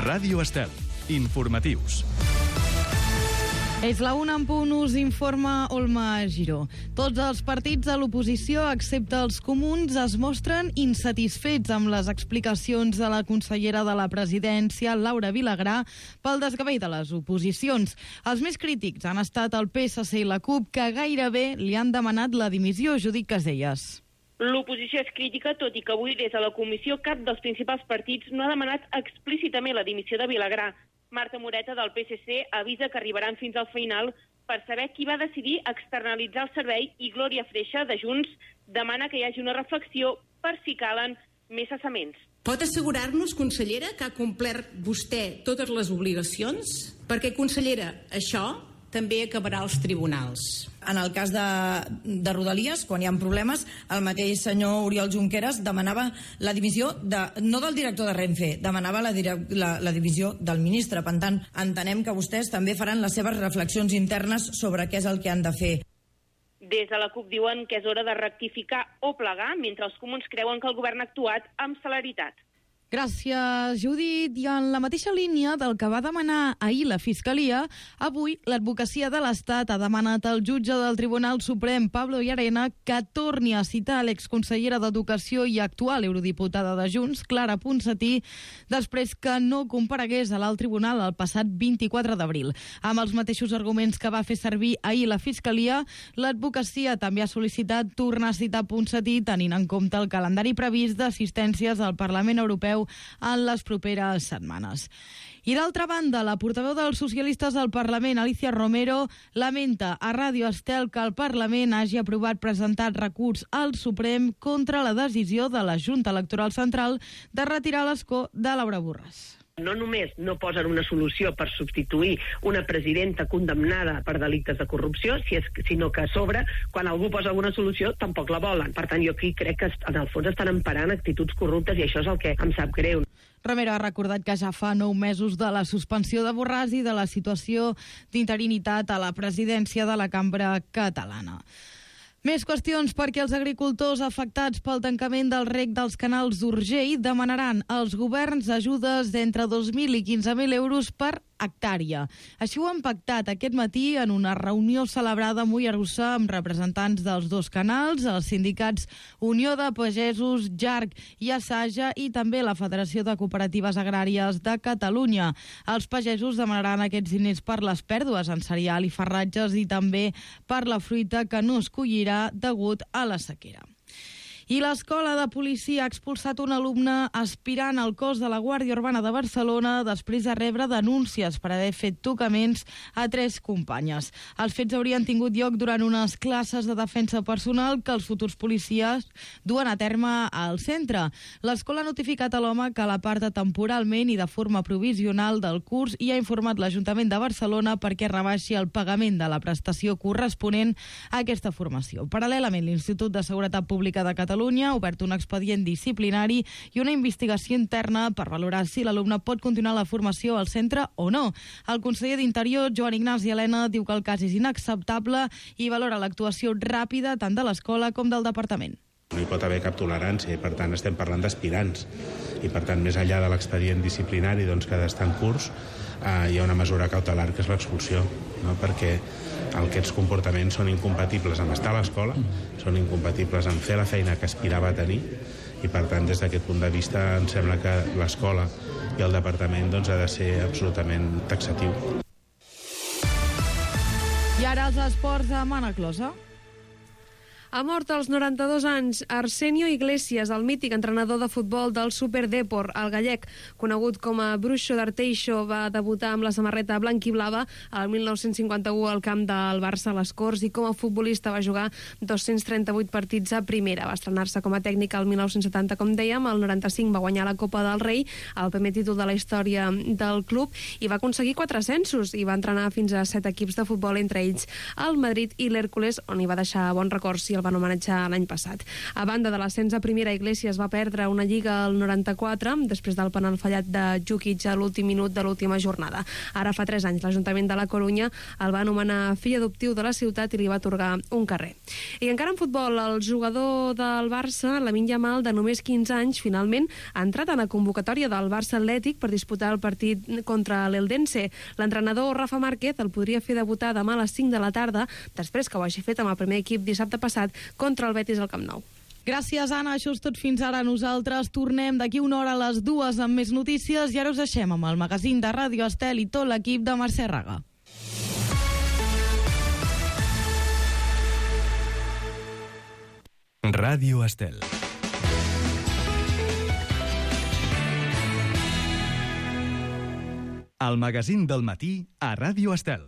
Ràdio Estel. Informatius. És la 1 en punt, us informa Olma Giró. Tots els partits de l'oposició, excepte els comuns, es mostren insatisfets amb les explicacions de la consellera de la Presidència, Laura Vilagrà, pel desgavell de les oposicions. Els més crítics han estat el PSC i la CUP, que gairebé li han demanat la dimissió. Judit Casellas. L'oposició és crítica, tot i que avui des de la comissió cap dels principals partits no ha demanat explícitament la dimissió de Vilagrà. Marta Moreta, del PSC, avisa que arribaran fins al final per saber qui va decidir externalitzar el servei, i Glòria Freixa, de Junts, demana que hi hagi una reflexió per si calen més cessaments. Pot assegurar-nos, consellera, que ha complert vostè totes les obligacions? Perquè, consellera, això també acabarà als tribunals. En el cas de Rodalies, quan hi ha problemes, el mateix senyor Oriol Junqueras demanava la dimissió no del director de Renfe, demanava la dimissió del ministre. Per tant, entenem que vostès també faran les seves reflexions internes sobre què és el que han de fer. Des de la CUP diuen que és hora de rectificar o plegar, mentre els comuns creuen que el govern ha actuat amb celeritat. Gràcies, Judit. I en la mateixa línia del que va demanar ahir la Fiscalia, avui l'Advocacia de l'Estat ha demanat al jutge del Tribunal Suprem, Pablo Llarena, que torni a citar l'exconsellera d'Educació i actual eurodiputada de Junts, Clara Ponsatí, després que no comparegués a l'alt tribunal el passat 24 d'abril. Amb els mateixos arguments que va fer servir ahir la Fiscalia, l'Advocacia també ha sol·licitat tornar a citar Ponsatí, tenint en compte el calendari previst d'assistències al Parlament Europeu en les properes setmanes. I d'altra banda, la portaveu dels socialistes al Parlament, Alicia Romero, lamenta a Ràdio Estel que el Parlament hagi aprovat presentar recurs al Suprem contra la decisió de la Junta Electoral Central de retirar l'escó de Laura Borràs. No només no posen una solució per substituir una presidenta condemnada per delictes de corrupció, sinó que a sobre, quan algú posa alguna solució, tampoc la volen. Per tant, jo aquí crec que en el fons estan emparant actituds corruptes, i això és el que em sap greu. Romero ha recordat que ja fa 9 mesos de la suspensió de Borràs i de la situació d'interinitat a la presidència de la Cambra catalana. Més qüestions, perquè els agricultors afectats pel tancament del reg dels canals d'Urgell demanaran als governs ajudes d'entre 2.000 i 15.000 euros per hectàrea. Així ho han pactat aquest matí en una reunió celebrada a Mollerussa amb representants dels dos canals, els sindicats Unió de Pagesos, JARC i Asaja, i també la Federació de Cooperatives Agràries de Catalunya. Els pagesos demanaran aquests diners per les pèrdues en cereal i farratges i també per la fruita que no es collirà degut a la sequera. I l'Escola de Policia ha expulsat un alumne aspirant al cos de la Guàrdia Urbana de Barcelona després de rebre denúncies per haver fet tocaments a 3 companyes. Els fets haurien tingut lloc durant unes classes de defensa personal que els futurs policies duen a terme al centre. L'escola ha notificat a l'home que l'aparta temporalment i de forma provisional del curs i ha informat l'Ajuntament de Barcelona perquè rebaixi el pagament de la prestació corresponent a aquesta formació. Paral·lelament, l'Institut de Seguretat Pública de Catalunya ha obert un expedient disciplinari i una investigació interna per valorar si l'alumne pot continuar la formació al centre o no. El conseller d'Interior, Joan Ignasi Elena, diu que el cas és inacceptable i valora l'actuació ràpida tant de l'escola com del departament. No hi pot haver cap tolerància i, per tant, estem parlant d'aspirants. I, per tant, més enllà de l'expedient disciplinari que ha d'estar en curs, hi ha una mesura cautelar que és l'expulsió, no? Perquè aquests comportaments són incompatibles amb estar a l'escola, són incompatibles amb fer la feina que aspirava a tenir, i, per tant, des d'aquest punt de vista, em sembla que l'escola i el departament ha de ser absolutament taxatiu. I ara els esports a Manaclosa. Ha mort als 92 anys Arsenio Iglesias, el mític entrenador de futbol del Super Depor. El gallec, conegut com a Bruixo d'Arteixo, va debutar amb la samarreta blanquiblava el 1951 al camp del Barça a les Corts i com a futbolista va jugar 238 partits a primera. Va estrenar-se com a tècnic el 1970, com dèiem, el 95 va guanyar la Copa del Rei, el primer títol de la història del club, i va aconseguir 4 ascensos i va entrenar fins a 7 equips de futbol, entre ells el Madrid i l'Hèrcules, on hi va deixar bons records. I el van homenatjar l'any passat. A banda de l'ascens a primera, Iglesias va perdre una lliga al 94, després del penal fallat de Jukic a l'últim minut de l'última jornada. Ara fa 3 anys l'Ajuntament de la Corunya el va anomenar fill adoptiu de la ciutat i li va atorgar un carrer. I encara en futbol, el jugador del Barça, Lamine Yamal, de només 15 anys, finalment ha entrat en la convocatòria del Barça Atlètic per disputar el partit contra l'Eldense. L'entrenador Rafa Márquez el podria fer debutar demà a les 5 de la tarda, després que ho hagi fet amb el primer equip dissabte passat contra el Betis al Camp Nou. Gràcies, Anna. Això és tot fins ara. Nosaltres tornem d'aquí una hora a les 2 amb més notícies i ara us deixem amb el magazín de Ràdio Estel i tot l'equip de Mercè Raga. Ràdio Estel. El magazín del matí a Ràdio Estel.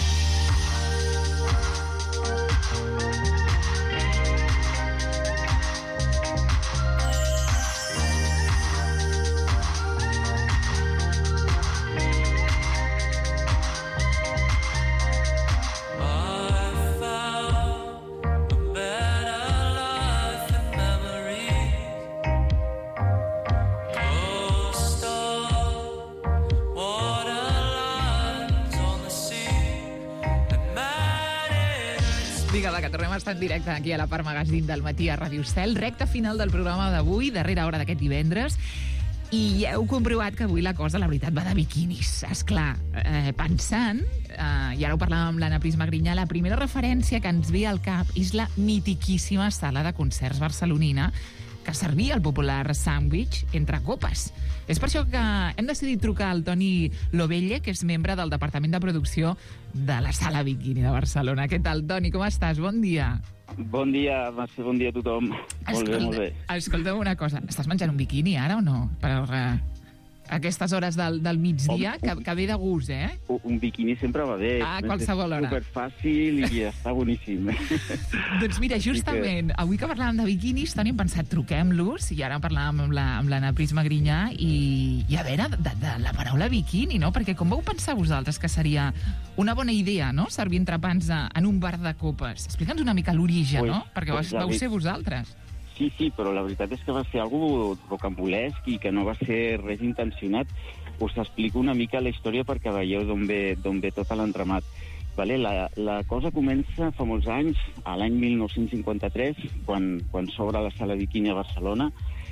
Vinga, va, que tornem a estar en directe aquí a la part magazín del matí a Ràdio Estel. Recta final del programa d'avui, darrera hora d'aquest divendres. I ja heu comprovat que avui la cosa, la veritat, va de biquinis. Esclar, pensant, i ara ho parlàvem amb l'Anna Prisma-Grinyà, la primera referència que ens ve al cap és la mitiquíssima sala de concerts barcelonina que servia el popular sàndwich entre copes. És per això que hem decidit trucar al Toni Lovelle, que és membre del Departament de Producció de la Sala Bikini de Barcelona. Què tal, Toni? Com estàs? Bon dia. Bon dia, Mercè, bon dia a tothom. Molt bé. Escolta'm una cosa, estàs menjant un biquini ara o no? Per aquestes hores del migdia, que ve de gust, eh? Un biquini sempre va bé. A qualsevol hora. És superfàcil i està boníssim. Doncs mira, justament, avui que parlàvem de biquinis, Toni, hem pensat, truquem-los, i ara parlàvem amb l'Anna Prisma-Grinyà, i a veure, de la paraula biquini, no? Perquè com vau pensar vosaltres que seria una bona idea, no?, servir entrepans en un bar de copes? Explica'ns una mica l'origen, no? Perquè vau ser vosaltres. Sí, però la veritat és que va ser algo rocambolesc i que no va ser res intencionat. Us explico una mica la història perquè veieu d'on ve tot l'entramat. Vale? La cosa comença fa molts anys, a l'any 1953, quan s'obre la Sala Bikini a Barcelona,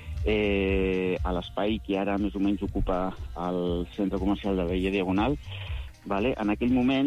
a l'espai que ara més o menys ocupa el centre comercial de Vella Diagonal. Vale? En aquell moment,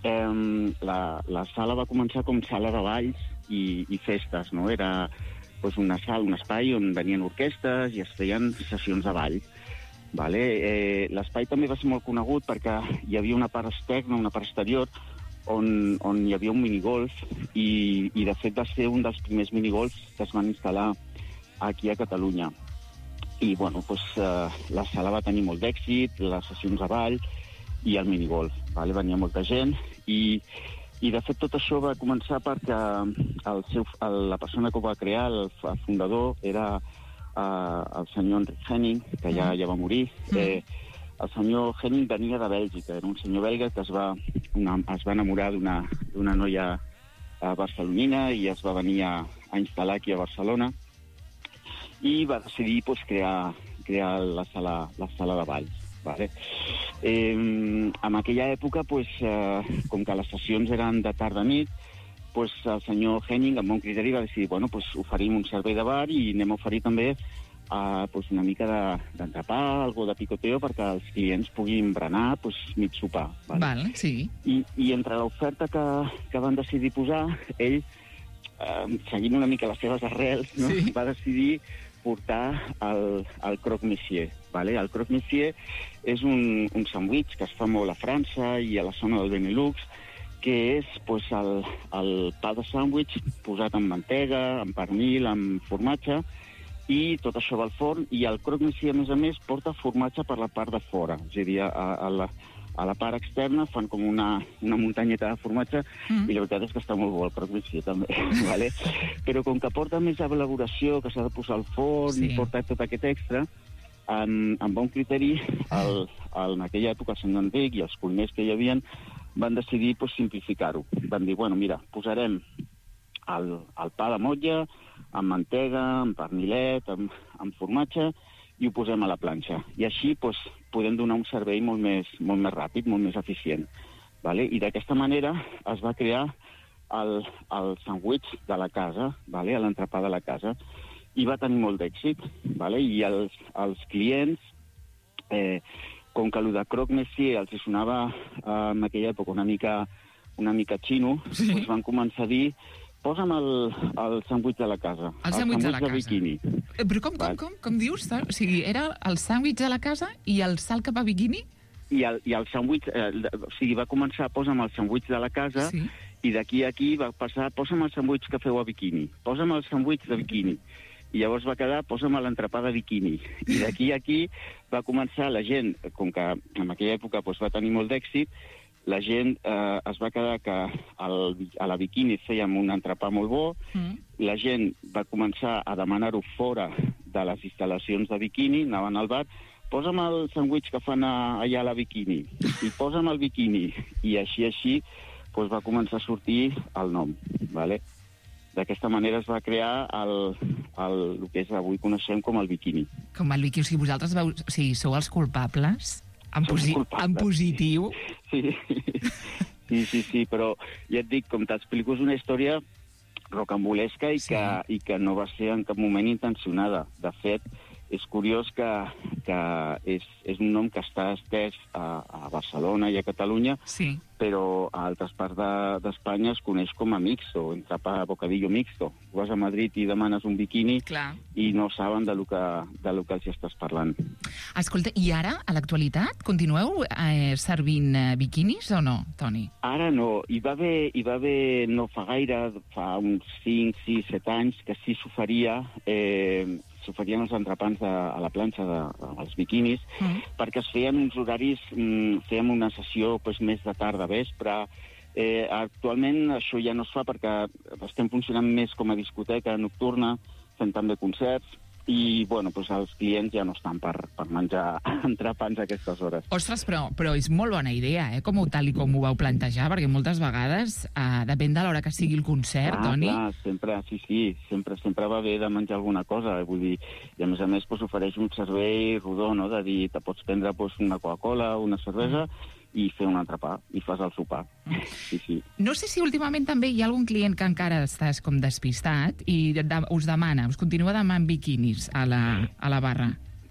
la sala va començar com sala de balls i festes, no? Era una sala, un espai on venien orquestres i es feien sessions de ball. Vale? L'espai també va ser molt conegut perquè hi havia una part externa, una part exterior, on hi havia un minigolf i de fet va ser un dels primers minigolfs que es van instal·lar aquí a Catalunya. I la sala va tenir molt d'èxit, les sessions de ball i el minigolf. Vale? Venia molta gent i de fet tot això va començar perquè la persona que ho va crear, el fundador, era el senyor Enric Henning, que ja va morir. El senyor Henning venia de Bèlgica, era un senyor belga que es va enamorar d'una noia barcelonina i es va venir a instal·lar aquí a Barcelona i va decidir crear la sala de balls. Vale. En aquella època, com que les sessions eren de tarda-nit, el senyor Henning, amb bon criteri, va decidir, oferim un servei de bar i anem a oferir també una mica d'entrepà, algo de picoteo, perquè els clients puguin berenar mig sopar. Vale? Val, sí. I entre l'oferta que van decidir posar, ell, seguint una mica les seves arrels, no? Sí. Va decidir portar el croque monsieur. Vale? El croque monsieur és un sandwich que es fa molt a França i a la zona del Benelux, que és el pa de sàndwich posat amb mantega, amb pernil, amb formatge, i tot això va al forn, i el croque monsieur, a més, porta formatge per la part de fora. És a dir, a la part externa fan com una muntanyeta de formatge, i la veritat és que està molt bo el croque monsieur, també. Vale? Però com que porta més elaboració, que s'ha de posar al forn, i porta tot aquest extra, amb bon criteri, en aquella època el senyor Enric i els cuiners que hi havia van decidir simplificar-ho. Van dir, mira, posarem el pa de motlla, amb mantega, amb pernillet, amb formatge, i ho posem a la planxa. I així podem donar un servei molt més ràpid, molt més eficient. Vale? I d'aquesta manera es va crear el sandwich de la casa, vale? L'entrepà de la casa, i va tenir molt d'èxit. Vale? I els clients, com que el de croque monsieur els sonava en aquella època una mica xino, doncs van començar a dir: posa'm el sandwich de la casa. El sandwich de la casa. Bikini. Però com dius? O sigui, era el sandwich de la casa i el salt cap a bikini? I el sandwich, o sigui, va començar a posa'm el sandwich de la casa, i d'aquí a aquí va passar: posa'm el sandwich que feu a bikini, posa'm el sandwich de bikini. I llavors va quedar: posa'm l'entrepà de bikini. I d'aquí a aquí va començar la gent, com que en aquella època va tenir molt d'èxit, la gent es va quedar que a la bikini fèiem un entrepà molt bo, la gent va començar a demanar-ho fora de les instal·lacions de bikini, anaven al bar: posa'm el sandwich que fan allà a la bikini, i posa'm el bikini. I així va començar a sortir el nom. Vale? D'aquesta manera es va crear el que avui coneixem com el bikini. Com el bikini. O sigui, vosaltres sou els culpables? En positiu? Sí, però ja et dic, com t'explico, és una història rocambolesca i que no va ser en cap moment intencionada. De fet, és curiós que és un nom que està estès a Barcelona i a Catalunya, però a altres parts d'Espanya es coneix com a mixto, entrepà, bocadillo mixto. Vas a Madrid i demanes un bikini i no saben de lo que els estàs parlant. Escolta, i ara, a l'actualitat, continueu servint bikinis o no, Toni? Ara no. Hi va haver no fa gaire, fa uns 5, 6, 7 anys, que sí s'oferien els entrepans a la planxa dels bikinis, perquè es feien uns horaris, fèiem una sessió més de tarda, vespre. Actualment això ja no es fa perquè estem funcionant més com a discoteca nocturna, fent també concerts, i els clients ja no estan per menjar entrepans a aquestes hores. Ostres, però és molt bona idea, tal i com ho vau plantejar, perquè moltes vegades depèn de l'hora que sigui el concert, Toni. Clar, sempre va bé de menjar alguna cosa, vull dir, i a més ofereix un servei rodó, no?, de dir, te pots prendre una Coca-Cola, una cervesa, i fer un entrepà, i fas el sopar. Sí. No sé si últimament també hi ha algun client que encara estàs com despistat i us continua demanant bikinis a la barra.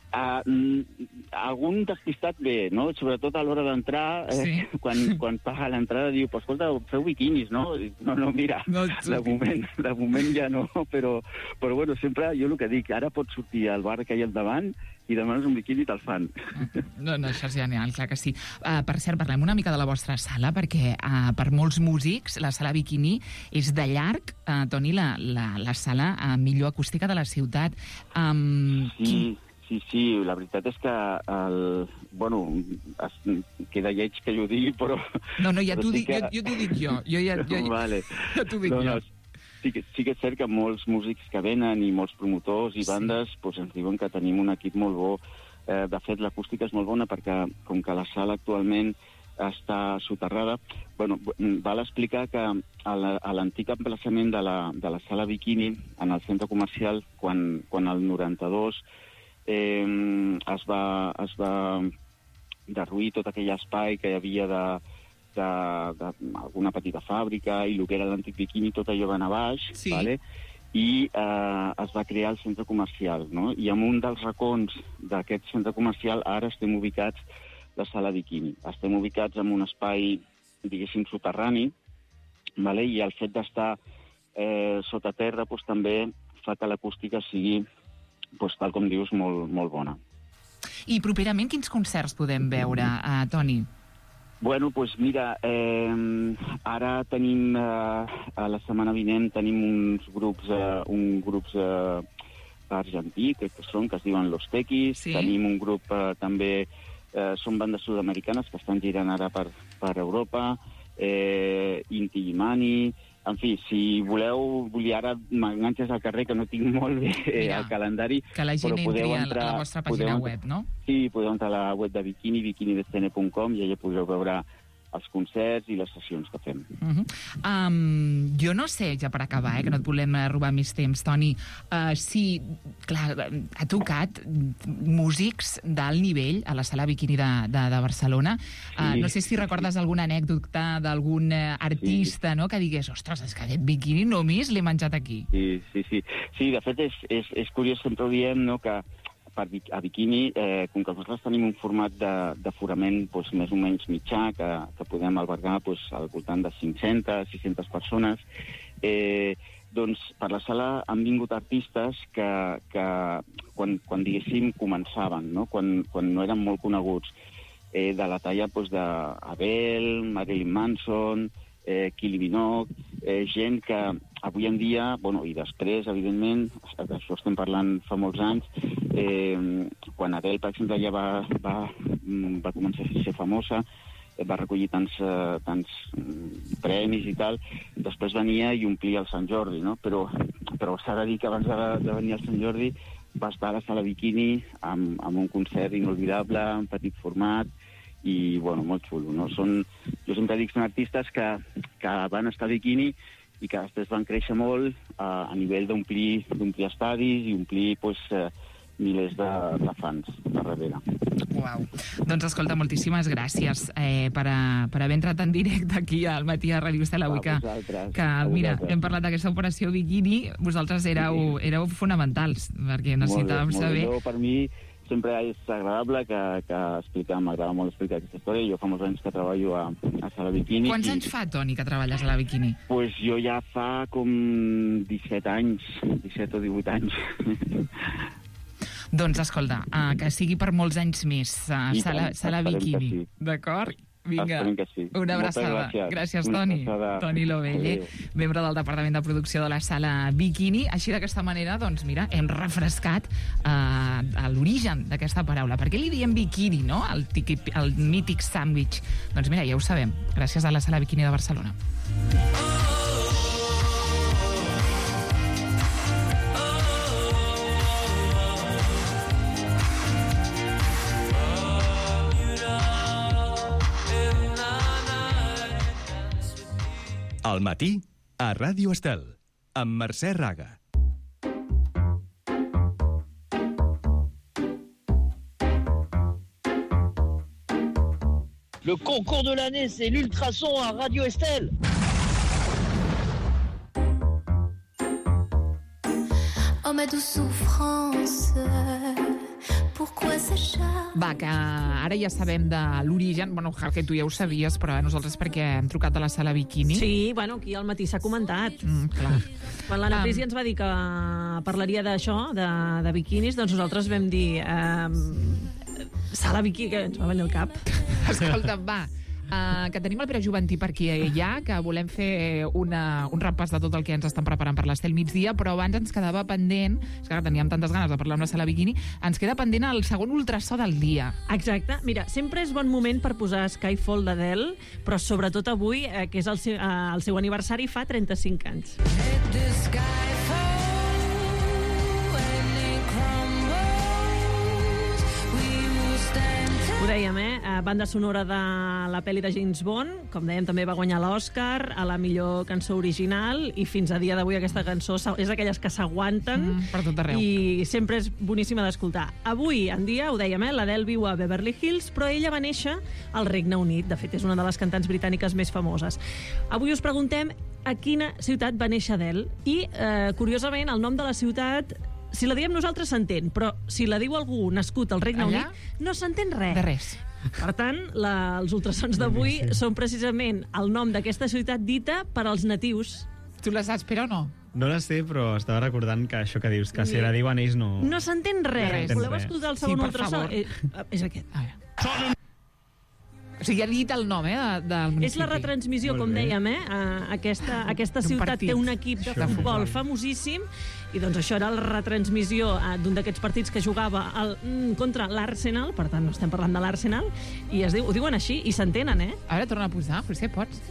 Algun despistat bé, no? Sobretot a l'hora d'entrar, quan paga l'entrada diu: escolta, feu bikinis, no? No, mira, de moment ja no, però sempre jo el que dic, ara pots sortir al bar que hi ha al davant i demanes un biquini i te'l fan. No, això és genial, clar que sí. Per cert, parlem una mica de la vostra sala, perquè per molts músics la sala Bikini és de llarg, Toni, la sala millor acústica de la ciutat. Sí, la veritat és que queda lleig que jo ho digui, però... No, ja t'ho dic jo. Vale. Ja t'ho dic jo. Sí que és cert que molts músics que venen i molts promotors i bandes ens diuen que tenim un equip molt bo. De fet, l'acústica és molt bona perquè, com que la sala actualment està soterrada, val explicar que a l'antic emplaçament de la sala Bikini, en el centre comercial, quan el 92 es va derruir tot aquell espai que hi havia d'alguna petita fàbrica i el que era l'antic Bikini, tot allò va anar baix, vale? I es va crear el centre comercial, no? I en un dels racons d'aquest centre comercial ara estem ubicats la sala Bikini. Estem ubicats en un espai, diguéssim, soterrani, vale? I el fet d'estar sota terra també fa que l'acústica sigui, tal com dius, molt bona. I properament quins concerts podem veure, Toni? Mira, ara tenim, a la setmana vinent, tenim uns grups argentí, que es diuen Los Tequis, tenim un grup també, són bandes sud-americanes que estan girant ara per Europa, Inti Illimani. En fi, si voleu, ara m'enganxes al carrer, que no tinc molt bé el calendari. Que la gent entri a la vostra pàgina web, no? Sí, podeu entrar a la web de Bikini, bikinidescene.com, i allà podreu veure els concerts i les sessions que fem. Jo no sé, ja per acabar, que no et volem robar més temps, Toni, si, clar, ha tocat músics d'alt nivell a la Sala Bikini de Barcelona. No sé si recordes alguna anècdota d'algun artista, no?, que digués, ostres, és que aquest bikini només l'he menjat aquí. Sí, de fet, és curiós, sempre ho diem, no?, que a Bikini, com que nosaltres tenim un format d'aforament més o menys mitjà, que podem albergar al voltant de 500-600 persones, doncs per la sala han vingut artistes que quan diguéssim, començaven, no? Quan no eren molt coneguts, de la talla d'Abel, Marilyn Manson, Kylie Minogue, gent que avui en dia, i després, evidentment, d'això estem parlant fa molts anys, quan Adele, per exemple, ja va començar a ser famosa, va recollir tants premis i tal, després venia i omplia el Sant Jordi, no? Però s'ha de dir que abans de venir al Sant Jordi va estar a la Sala Bikini amb un concert inolvidable, en petit format, i, molt xulo, no? Jo sempre dic que són artistes que van estar a Bikini i que després van créixer molt a nivell d'omplir estadis i omplir, milers de fans de darrere. Uau. Doncs escolta, moltíssimes gràcies per haver entrat en directe aquí al Matí a Ràdio Estel avui, que mira, hem parlat d'aquesta operació Bikini, vosaltres éreu fonamentals, perquè necessitàvem saber... Per mi sempre és agradable m'agrada molt explicar aquesta història. Jo fa molts anys que treballo a Sala Bikini. Quants anys fa, Toni, que treballes a la Bikini? Pues jo ja fa com 17 anys, 17 o 18 anys. Doncs escolta, que sigui per molts anys més, Sala Bikini. Sí. D'acord? Vinga, sí. Una abraçada. Gràcies, Toni. Toni Lovelle, membre del Departament de Producció de la Sala Bikini. Així, d'aquesta manera, doncs mira, hem refrescat l'origen d'aquesta paraula. Per què li diem bikini, no?, el mític sàndwich? Doncs mira, ja ho sabem, gràcies a la Sala Bikini de Barcelona. Al matí, a Ràdio Estel, amb Mercè Raga. Le concours de l'année, c'est l'ultrason à Radio Estel. Oh, ma douce souffrance, pourquoi s'acharne? Va, que ara ja sabem de l'origen, que tu ja ho sabies, però nosaltres perquè hem trucat a la Sala Bikini. Sí, aquí al matí s'ha comentat. Clar. Quan l'Anna Prisi ens va dir que parlaria d'això, de biquinis, doncs nosaltres vam dir Sala Bikini, que ens va venir al cap. Escolta'm, va, que tenim el Pere Juventí per aquí ja, que volem fer un repàs de tot el que ens estan preparant per l'Estel migdia, però abans ens quedava pendent, és que teníem tantes ganes de parlar amb la Sala Bikini, ens queda pendent el segon ultrasò del dia. Exacte. Mira, sempre és bon moment per posar Skyfall d'Adele, però sobretot avui, que és el seu aniversari, fa 35 anys. Ho dèiem, banda sonora de la pel·li de James Bond, com dèiem, també va guanyar l'Oscar a la millor cançó original, i fins a dia d'avui aquesta cançó és d'aquelles que s'aguanten per tot arreu. I sempre és boníssima d'escoltar. Avui en dia, ho dèiem, l'Adele viu a Beverly Hills, però ella va néixer al Regne Unit. De fet, és una de les cantants britàniques més famoses. Avui us preguntem a quina ciutat va néixer Adele, i curiosament el nom de la ciutat, si la diem nosaltres s'entén, però si la diu algú nascut al Regne Unit, no s'entén res. De res. Per tant, els ultrasons d'avui són precisament el nom d'aquesta ciutat dita per als natius. Tu la saps, però no? No la sé, però estava recordant que això que dius, que si la diuen ells no... No s'entén res. Voleu escoltar el segon ultrasó? És aquest. O sigui, ja he dit el nom, del municipi. És la retransmissió, com dèiem, aquesta ciutat té un equip de futbol famosíssim, i doncs això era la retransmissió d'un d'aquests partits que jugava contra l'Arsenal, per tant no estem parlant de l'Arsenal, i ho diuen així, i s'entenen, A veure, torna a posar, potser pots.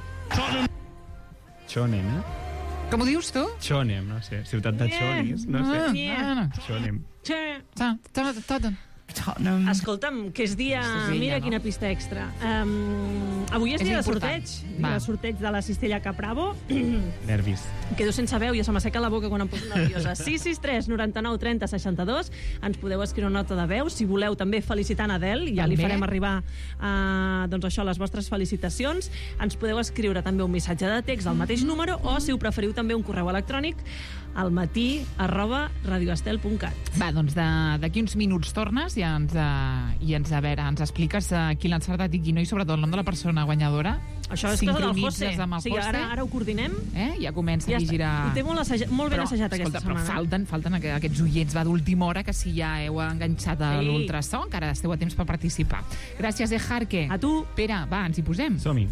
Chonem, Com ho dius, tu? Chonem, no sé, ciutat de Chonis, no sé. Chonem. Tottenham. Escolta'm, que és dia... Sí, Mira no? quina pista extra. Avui és dia de important. sorteig. Va. Dia de sorteig de la Cistella Capravo. Nervis. Quedo sense veu, ja se m'asseca la boca quan em poso nerviosa. 663 99 30 62. Ens podeu escriure una nota de veu. Si voleu també felicitar Adel, ja li També. farem arribar doncs això, les vostres felicitacions. Ens podeu escriure també un missatge de text al mateix número o, si ho preferiu, també un correu electrònic al matí@radioestel.cat. Va, doncs d'aquí uns minuts tornes i ens expliques qui l'ha encertat i qui no, i sobretot el nom de la persona guanyadora. Això és cosa del José. Sincronitzes amb el Sí, José. ara ho coordinem. Ja comença Ja a està. girar... Ho té molt ben assajat aquesta Però setmana. falten aquests oients d'última hora, que si ja heu enganxat a Ei. l'ultrasó, encara esteu a temps per participar. Gràcies, Jarque. A tu. Pere, va, ens hi posem. Som-hi.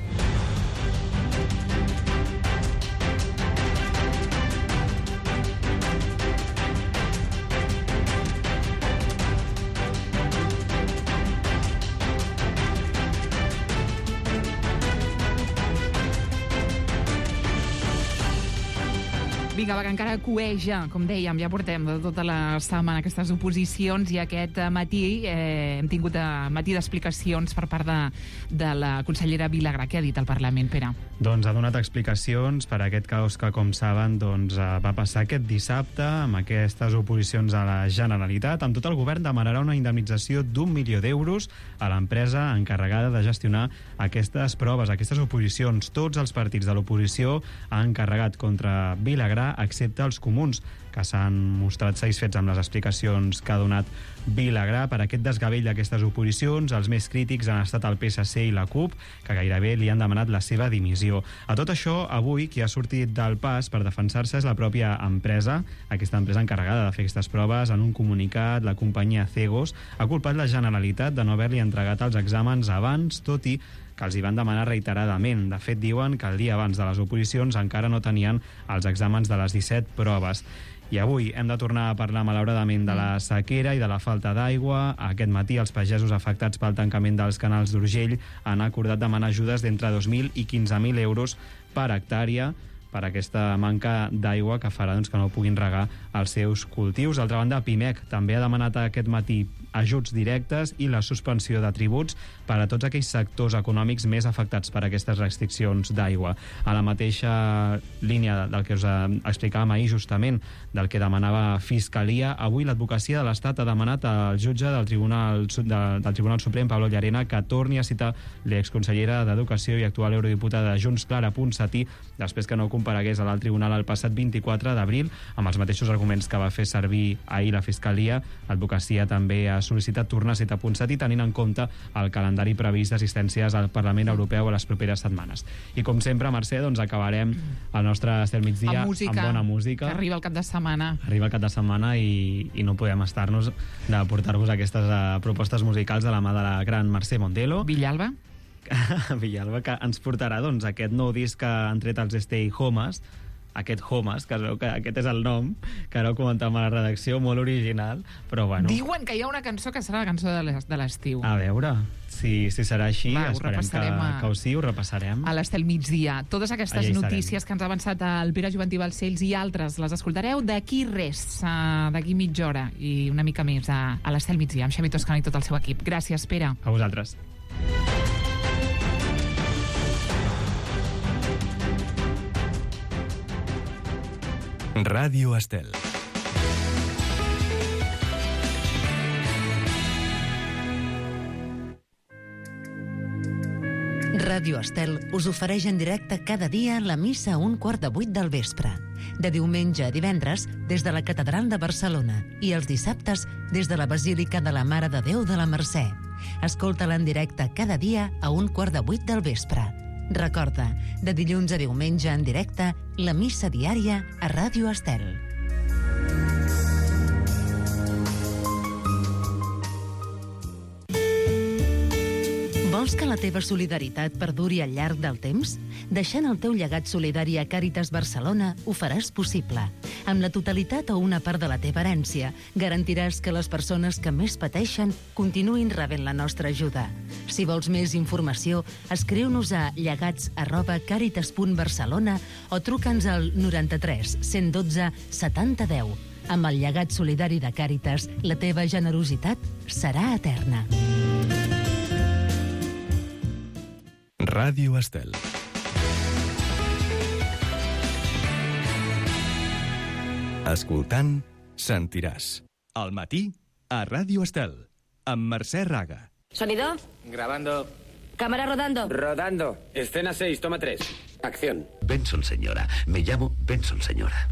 Vinga, va, que encara cueja, com dèiem, ja portem de tota la setmana aquestes oposicions, i aquest matí hem tingut matí d'explicacions per part de la consellera Vilagrà. Què ha dit al Parlament, Pere? Doncs ha donat explicacions per aquest caos que, com saben, va passar aquest dissabte amb aquestes oposicions a la Generalitat. Amb tot, el govern demanarà una indemnització d'1 milió d'euros a l'empresa encarregada de gestionar aquestes proves, aquestes oposicions. Tots els partits de l'oposició han carregat contra Vilagrà, excepte els comuns, que s'han mostrat satisfets amb les explicacions que ha donat Vilagrà per aquest desgavell d'aquestes oposicions. Els més crítics han estat el PSC i la CUP, que gairebé li han demanat la seva dimissió. A tot això, avui, qui ha sortit del pas per defensar-se és la pròpia empresa, aquesta empresa encarregada de fer aquestes proves. En un comunicat, la companyia Cegos ha culpat la Generalitat de no haver-li entregat els exàmens abans, tot i que els hi van demanar reiteradament. De fet, diuen que el dia abans de les oposicions encara no tenien els exàmens de les 17 proves. I avui hem de tornar a parlar, malauradament, de la sequera i de la falta d'aigua. Aquest matí els pagesos afectats pel tancament dels canals d'Urgell han acordat demanar ajudes d'entre 2.000 i 15.000 euros per hectàrea per aquesta manca d'aigua que farà que no puguin regar els seus cultius. D'altra banda, Pimec també ha demanat aquest matí ajuts directes i la suspensió de tributs per a tots aquells sectors econòmics més afectats per aquestes restriccions d'aigua. A la mateixa línia del que us explicàvem ahir, justament, del que demanava Fiscalia, avui l'Advocacia de l'Estat ha demanat al jutge del Tribunal Suprem, Pablo Llarena, que torni a citar l'exconsellera d'Educació i actual eurodiputada de Junts, Clara Ponsatí, després que no comparegués a l'alt tribunal el passat 24 d'abril, amb els mateixos arguments que va fer servir ahir la Fiscalia. L'Advocacia també ha sol·licitat tornar a citar Ponsatí, tenint en compte el calendari previst d'assistències al Parlament Europeu a les properes setmanes. I com sempre, Mercè, acabarem el nostre Estel Migdia amb bona música. Que arriba el cap de setmana. Arriba el cap de setmana i no podem estar-nos de portar-vos aquestes propostes musicals de la mà de la gran Mercè Montelo. Villalba, que ens portarà aquest nou disc que han tret els Stay Homes, aquest Homes, que es veu que aquest és el nom, que ara ho comentàvem a la redacció, molt original, però bueno. Diuen que hi ha una cançó que serà la cançó de l'estiu. A veure, si serà així, va, esperem que ho repassarem. A l'Estel Migdia. Totes aquestes Allà notícies que ens ha avançat el Pere Joventí Balcells i altres les escoltareu d'aquí res, d'aquí mitja hora i una mica més a l'Estel Migdia, amb Xavi Toscano i tot el seu equip. Gràcies, Pere. A vosaltres. Ràdio Estel. Ràdio Estel us ofereix en directe cada dia la missa a 7:15 del vespre. De diumenge a divendres, des de la Catedral de Barcelona, i els dissabtes des de la Basílica de la Mare de Déu de la Mercè. Escolta-la en directe cada dia a 7:15 del vespre. Recorda, de dilluns a diumenge en directe, la missa diària a Ràdio Estel. Vols que la teva solidaritat perduri al llarg del temps? Deixant el teu llegat solidari a Càritas Barcelona ho faràs possible. Amb la totalitat o una part de la teva herència, garantiràs que les persones que més pateixen continuïn rebent la nostra ajuda. Si vols més informació, escriu-nos a llegats@caritas.barcelona o truca'ns al 93 112 70 10. Amb el llegat solidari de Càritas, la teva generositat serà eterna. Ràdio Estel. Escoltant, sentiràs. Al matí, a Ràdio Estel, amb Mercè Raga. ¿Sonido? Grabando. ¿Cámara rodando? Rodando. Escena 6, toma 3. Acción. Benson, señora. Me llamo Benson, señora.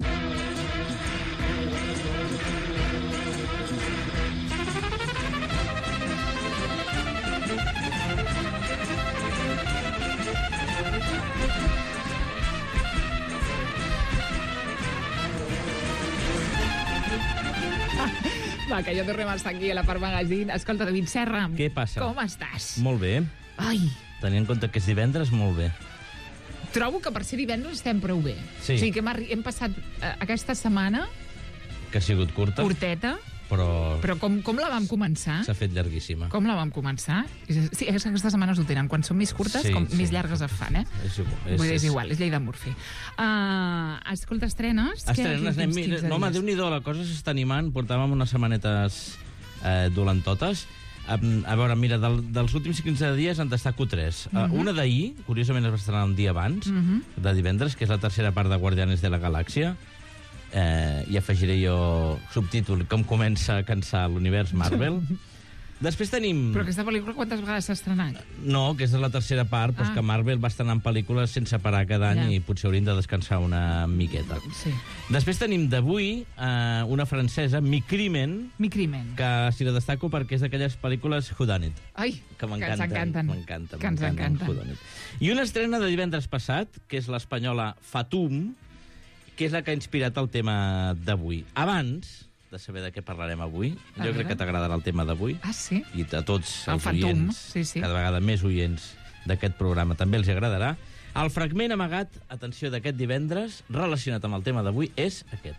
Va, que ja tornem a estar aquí a la Part Magazine. Escolta, David Serra. Què passa? Com estàs? Molt bé. Ai. Tenint en compte que és divendres, molt bé. Trobo que per ser divendres estem prou bé. Sí. O sigui que hem passat aquesta setmana Que ha sigut curta. curteta, però com la vam començar? S'ha fet llarguíssima. Com la vam començar? Sí, aquestes setmanes ho tenen. Quan són més curtes, Sí, com sí. més llargues es fan, És igual. Vull dir, és igual, és llei de Murphy. Escolta, estrenes? Estrenes, no, home, Déu-n'hi-do, la cosa s'està animant. Portàvem unes setmanetes dolentotes. A veure, mira, dels últims 15 dies en destaco 3. Una d'ahir, curiosament es va estrenar un dia abans, de divendres, que és la tercera part de Guardianes de la Galàxia. I afegiré jo subtítol, com comença a cansar l'univers Marvel. Després tenim... Però aquesta pel·lícula quantes vegades s'ha estrenat? No, que és la tercera part, però és que Marvel va estrenant pel·lícules sense parar cada any i potser haurien de descansar una miqueta. Sí. Després tenim d'avui una francesa, Mi Crimen, que si la destaco perquè és d'aquelles pel·lícules whodunit. Ai, que ens encanten. Que ens encanten. I una estrena de divendres passat, que és l'espanyola Fatum, que és la que ha inspirat el tema d'avui. Abans de saber de què parlarem avui, jo crec que t'agradarà el tema d'avui. Ah, sí? I a tots El els Fatum, oients, sí. cada vegada més oients d'aquest programa, també els agradarà. El fragment amagat, atenció, d'aquest divendres, relacionat amb el tema d'avui, és aquest.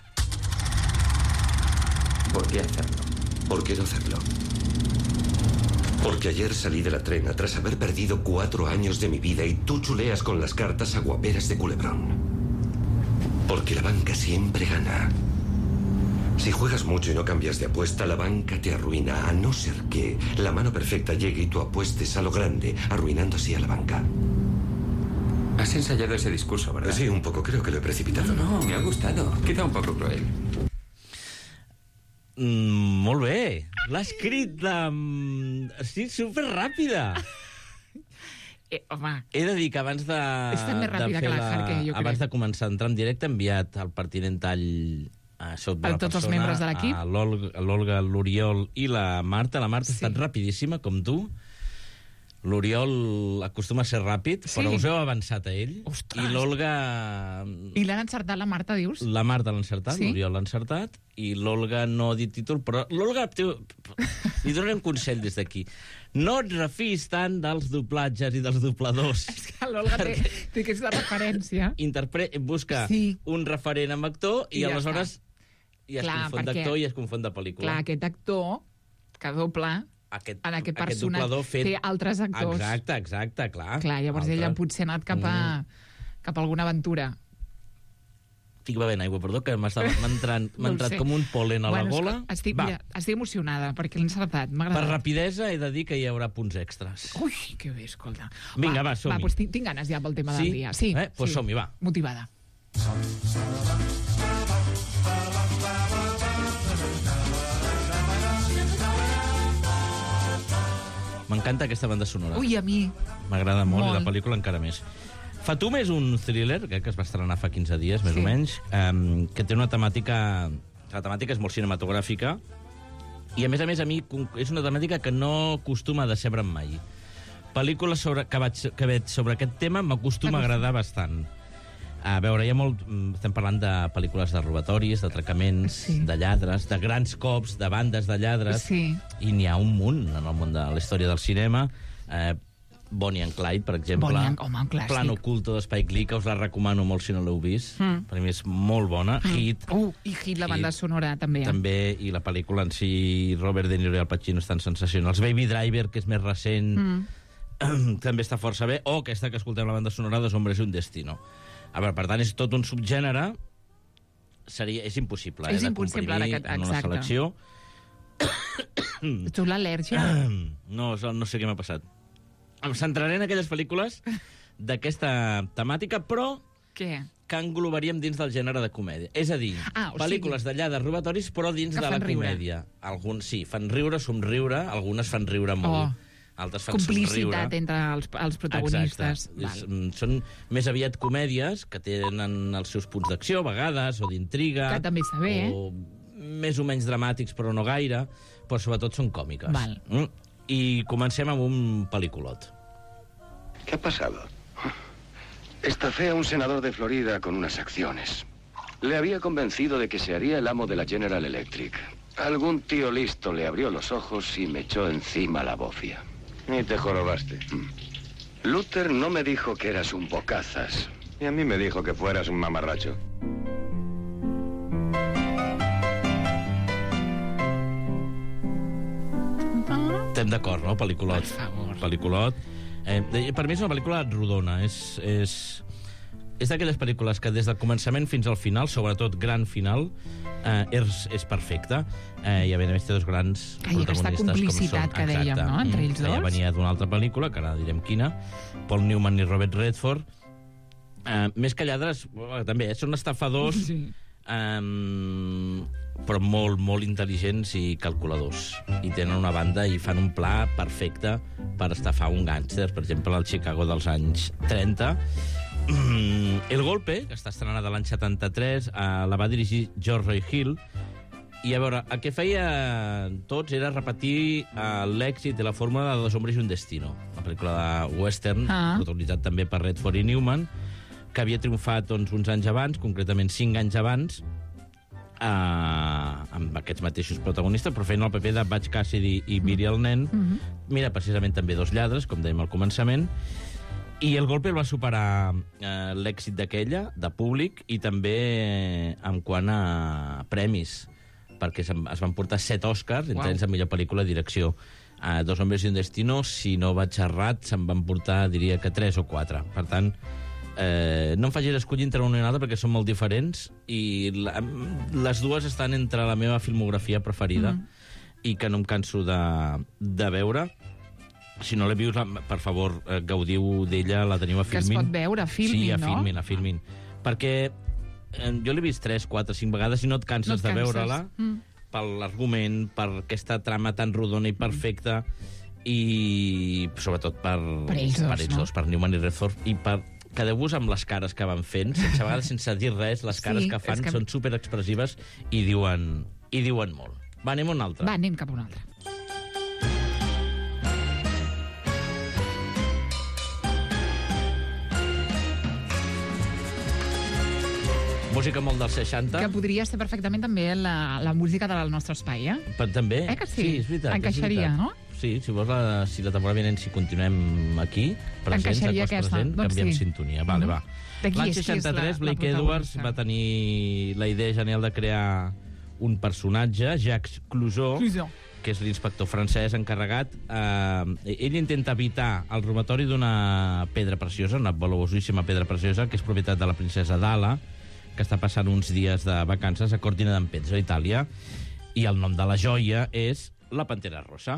¿Por qué hacerlo? ¿Por qué no hacerlo? Porque ayer salí de la trena tras haber perdido 4 años de mi vida y tú chuleas con las cartas aguaperas de Culebrón. Porque la banca siempre gana. Si juegas mucho y no cambias de apuesta, la banca te arruina, a no ser que la mano perfecta llegue y tú apuestes a lo grande, arruinando así a la banca. Has ensayado ese discurso, ¿verdad? Sí, un poco. Creo que lo he precipitado. No, me ha gustado. Queda un poco cruel. Molt bé. L'ha escrit sí, superràpida. Home... He de dir que abans de... Està més ràpida que la Harker, jo crec. Abans de començar a entrar en directe, he enviat el pertinent tall a tots els membres de l'equip? A l'Olga, l'Oriol i la Marta. La Marta ha estat rapidíssima, com tu. L'Oriol acostuma a ser ràpid, però us heu avançat a ell. Ostres. I l'Olga... I l'han encertat la Marta, dius? La Marta l'ha encertat, l'Oriol l'ha encertat, i l'Olga no ha dit títol, però l'Olga... Li donaré un consell des d'aquí. No et refis tant dels doblatges i dels dobladors. És que l'Olga té aquesta referència. Busca un referent amb actor i aleshores ja es confon d'actor i es confon de pel·lícula. Clar, aquest actor que dobla en aquest personatge té altres actors. Exacte, clar. Clar, llavors ella potser ha anat cap a alguna aventura. Estic bevent aigua, perdó, que m'ha entrat com un polen a la gola. Estic emocionada, perquè l'he encertat. Per rapidesa he de dir que hi haurà punts extras. Ui, que bé, escolta. Vinga, va, som-hi. Doncs tinc ganes ja pel tema del dia. Sí? Doncs som-hi, va. Motivada. M'encanta aquesta banda sonora. Ui, a mi. M'agrada molt, i la pel·lícula encara més. Fatum és un thriller, que es va estrenar fa 15 dies, més o menys, que té una temàtica... La temàtica és molt cinematogràfica, i a més, a mi és una temàtica que no acostuma a decebre'm mai. Pel·lícules que veig sobre aquest tema m'acostuma a agradar bastant. A veure, estem parlant de pel·lícules de robatoris, d'atracaments, de lladres, de grans cops, de bandes de lladres, i n'hi ha un munt en el món de la història del cinema. Bonnie and Clyde, per exemple. Home, un clàssic. Plan oculto de Spike Lee, que us la recomano molt si no l'heu vist. Per mi és molt bona. Hit. I Hit, la banda sonora, també. També, i la pel·lícula en si, Robert De Niro i Al Pacino estan sensacionals. Baby Driver, que és més recent, també està força bé. O aquesta que escoltem la banda sonora, Dos hombres y un destino. A veure, per tant, és tot un subgènere és impossible, És de impossible, comprimir ara que- en una exacte. selecció. Tu l'al·lèrgia? No sé què m'ha passat. Em centraré en aquelles pel·lícules d'aquesta temàtica, però Què? que englobaríem dins del gènere de comèdia. És a dir, Ah, o pel·lícules d'allà de robatoris, però dins Que de la fan riure. comèdia. Alguns sí, fan riure, somriure, algunes fan riure molt. Altres fan Complicitat somriure. entre els protagonistes. Exacte. Són més aviat comèdies que tenen els seus punts d'acció, a vegades, o d'intriga. Que també està bé, o més o menys dramàtics, però no gaire, però sobretot són còmiques. Val. I comencem amb un pel·lículot. ¿Qué ha pasado? Estafé a un senador de Florida con unas acciones. Le había convencido de que se haría el amo de la General Electric. Algún tío listo le abrió los ojos y me echó encima la bofia. Y te jorobaste. Luther no me dijo que eras un bocazas. Y a mí me dijo que fueras un mamarracho. Estem d'acord, no? Pel·lículot. Per favor. Pel·lículot. Per mi és una pel·lícula rodona. És d'aquelles pel·lícules que des del començament fins al final, sobretot gran final, és perfecta. I a més té dos grans Ai, aquesta protagonistes. complicitat que dèiem, no?, entre ells dos. Ja venia d'una altra pel·lícula, que ara direm quina, Paul Newman i Robert Redford. Més que lladres, també, són estafadors, Sí. però molt, molt intel·ligents i calculadors. I tenen una banda i fan un pla perfecte per estafar un gàngster, per exemple, al Chicago dels anys 30. El Golpe, que està estrenada l'any 73, la va dirigir George Roy Hill, i a veure, el que feia tots era repetir l'èxit de la fórmula de Dos hombres i un destino, una pel·lícula de western, protagonitzat també per Redford i Newman, que havia triomfat doncs, uns anys abans, concretament 5 anys abans, amb aquests mateixos protagonistes, però feien el paper de Butch Cassidy i Billy el nen. Mira, precisament també dos lladres, com dèiem al començament, i El Golpe va superar l'èxit d'aquella, de públic, i també en quant a premis, perquè es van portar 7 Oscars, entre ells la millor pel·lícula de direcció. Dos hombres i un destino, si no vaig errat, se'n van portar, diria que 3 o 4. Per tant, no em facis escollir entre una i una altra perquè són molt diferents, i les dues estan entre la meva filmografia preferida i que no em canso de veure. Si no l'he vist, per favor, gaudiu d'ella, la teniu a Filmin. Que es pot veure a Filmin, no? no? A Filmin. Perquè jo l'he vist 3, 4, 5 vegades i no et canses de veure-la per l'argument, per aquesta trama tan rodona i perfecta, i sobretot per ells dos, per Newman i Redford, i per quedeu-vos amb les cares que van fent, a vegades sense dir res, les cares que fan són superexpressives i diuen molt. Va, anem a una altra. Va, anem cap a una altra. Música molt dels 60. Que podria ser perfectament també la música del nostre espai, eh? També. Que sí? Sí, és veritat. Encaixaria, no? Sí, si vols, si la temporada vinent, si continuem aquí, presents, encaixaria a cos present, doncs canviem sí. sintonia. Vale, va. L'any 63, Blake Edwards va tenir la idea genial de crear un personatge, Jacques Clouseau, que és l'inspector francès encarregat. Ell intenta evitar el robatori d'una pedra preciosa, una valuosíssima pedra preciosa, que és propietat de la princesa Dala, que està passant uns dies de vacances a Cortina d'Ampezzo, a Itàlia, i el nom de la joia és la Pantera Rosa.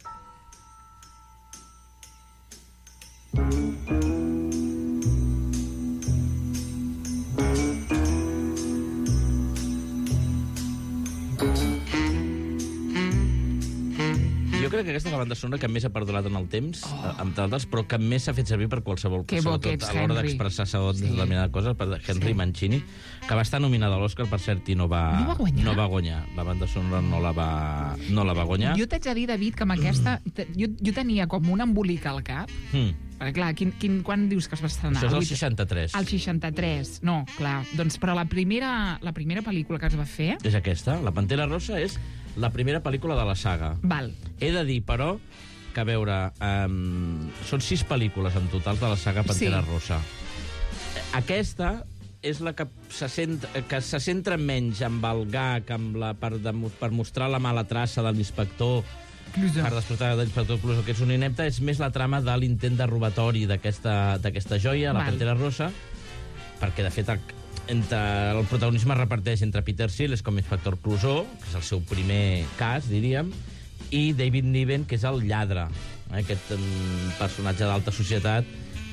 Jo crec que aquesta és la banda sonora que més ha perdurat en el temps, amb d'altres, però que més s'ha fet servir per qualsevol cosa, sobretot a l'hora d'expressar-se determinada cosa, per Henry Mancini, que va estar nominada a l'Oscar, per cert, i no va guanyar. La banda sonora no la va guanyar. Jo t'haig de dir, David, que amb aquesta... Jo tenia com un embolic al cap, perquè, clar, quan dius que es va estrenar? Això és el 63. El 63, no, clar. Doncs, però la primera pel·lícula que es va fer... És aquesta. La Pantera Rosa és la primera pel·lícula de la saga. Val. He de dir, però, que a veure, són 6 pel·lícules en total de la saga Pantera Rosa. Aquesta és la que se centra menys amb el gag, per mostrar la mala traça de l'inspector, per despertar de l'inspector Clouseau, que és un inepte, és més la trama de l'intent de robatori d'aquesta joia, la Pantera Rosa, perquè, de fet, el protagonisme es reparteix entre Peter Sellers com a inspector Clouseau, que és el seu primer cas, diríem, i David Niven, que és el lladre, aquest personatge d'alta societat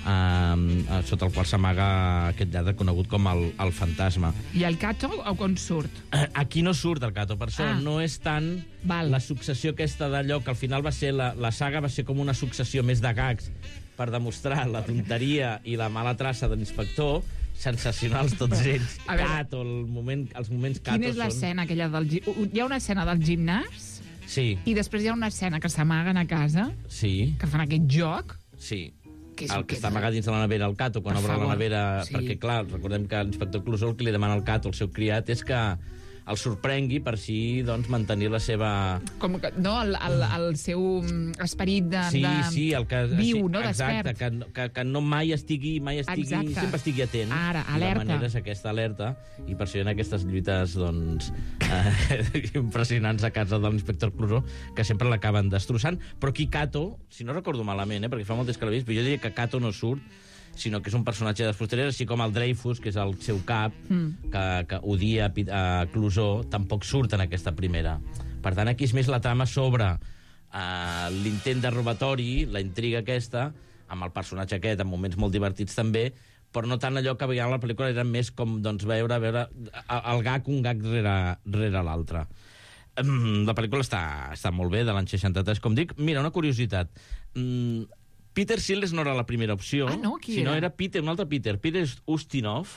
sota el qual s'amaga aquest lladre conegut com el fantasma. I el Cato, on surt? Aquí no surt el Cato, per això no és tant la successió aquesta d'allò que al final va ser, la saga va ser com una successió més de gags per demostrar la tonteria i la mala traça de l'inspector, sensacionals tots ells. Cato, els moments Cato. Quina és l'escena aquella del... Hi ha una escena del gimnàs? Sí. I després hi ha una escena que s'amaguen a casa? Sí. Que fan aquest joc? Sí. El que està amagat dins de la nevera, el Cato, quan obre la nevera... Perquè, clar, recordem que l'inspector Clouseau el que li demana al Cato, el seu criat, és que el sorprengui per així, doncs, mantenir la seva... Com que, no, el seu esperit de... Sí, el que... Viu, no? Despert. Exacte, que no mai estigui, sempre estigui atent. Ara, alerta. I la manera és aquesta alerta, i per això hi ha aquestes lluites, doncs, impressionants a casa de l'inspector Clouseau, que sempre l'acaben destrossant. Però aquí Cato, si no recordo malament, perquè fa molt temps que l'he vist, però jo diria que Cato no surt, sinó que és un personatge de posteriors, així com el Dreyfus, que és el seu cap, que odia a Clouseau, tampoc surt en aquesta primera. Per tant, aquí és més la trama sobre l'intent de robatori, la intriga aquesta, amb el personatge aquest, en moments molt divertits també, però no tant allò que veient a la pel·lícula, era més com doncs, veure el gag, un gag rere l'altre. La pel·lícula està molt bé, de l'any 63, com dic. Mira, una curiositat. Peter Sellers no era la primera opció, sinó era un altre Peter Ustinov,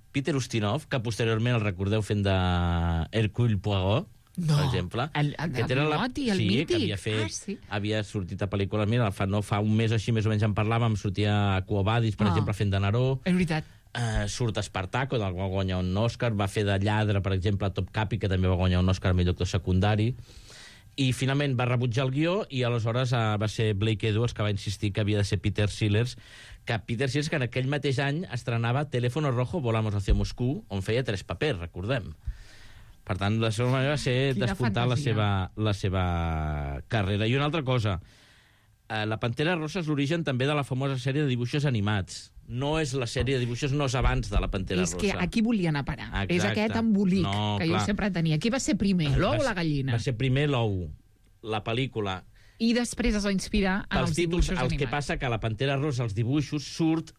que posteriorment el recordeu fent de Hercule Poirot, per exemple. El Moti, el mític. Que havia sortit a pel·lícules. Mira, no fa un mes o així, més o menys en parlàvem, sortia a Quo Vadis, per exemple, fent de Neró. És veritat. Surt Espartaco, del qual va guanyar un Òscar, va fer de lladre, per exemple, a Top Capi, que també va guanyar un Òscar a millor actor secundari. I finalment va rebutjar el guió i aleshores va ser Blake Edwards que va insistir que havia de ser Peter Sellers, que en aquell mateix any estrenava Teléfono Rojo, Volamos hacia Moscú, on feia 3 papers, recordem. Per tant, la seva manera va ser despuntar la seva carrera. I una altra cosa, La Pantera Rosa és l'origen també de la famosa sèrie de dibuixos animats. No és la sèrie de dibuixos, no és abans de La Pantera Rosa. És que aquí volien a parar. Exacte. És aquest embolic que jo sempre tenia. Qui va ser primer, l'ou o la gallina? Va ser primer l'ou, la pel·lícula. I després es va inspirar en els dibuixos animats. El que passa que a La Pantera Rosa, els dibuixos, surt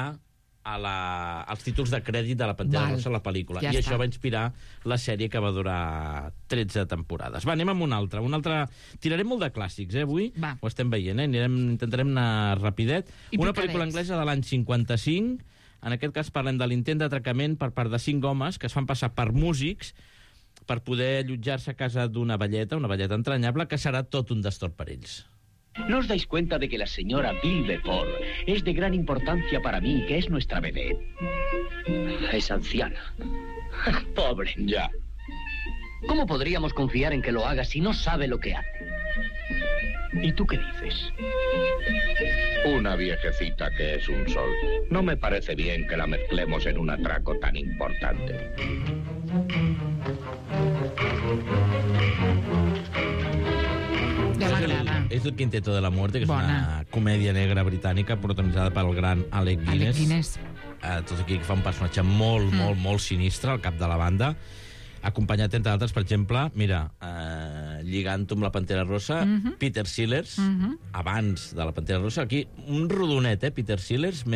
als títols de crèdit de La Pantera Rosa, la pel·lícula. I això va inspirar la sèrie que va durar 13 temporades. Va, anem amb una altra. Tirarem molt de clàssics, avui. Ho estem veient, intentarem anar rapidet. Una pel·lícula anglesa de l'any 55. En aquest cas parlem de l'intent d'atracament per part de 5 homes que es fan passar per músics per poder allotjar-se a casa d'una velleta, una velleta entranyable, que serà tot un destorb per ells. ¿No os dais cuenta de que la señora Villefort es de gran importancia para mí, que es nuestra vedette? Es anciana. Pobre. Ya. ¿Cómo podríamos confiar en que lo haga si no sabe lo que hace? ¿Y tú qué dices? Una viejecita que es un sol. No me parece bien que la mezclemos en un atraco tan importante. És el Quinteto de la Muerte, que és una comèdia negra britànica protagonitzada pel gran Alec Guinness. Tot aquí que fa un personatge molt sinistre al cap de la banda, acompanyat, entre altres, per exemple, mira, lligant-ho amb La Pantera Rosa, Peter Sellers, abans de La Pantera Rosa. Aquí, un rodonet, Peter Sellers,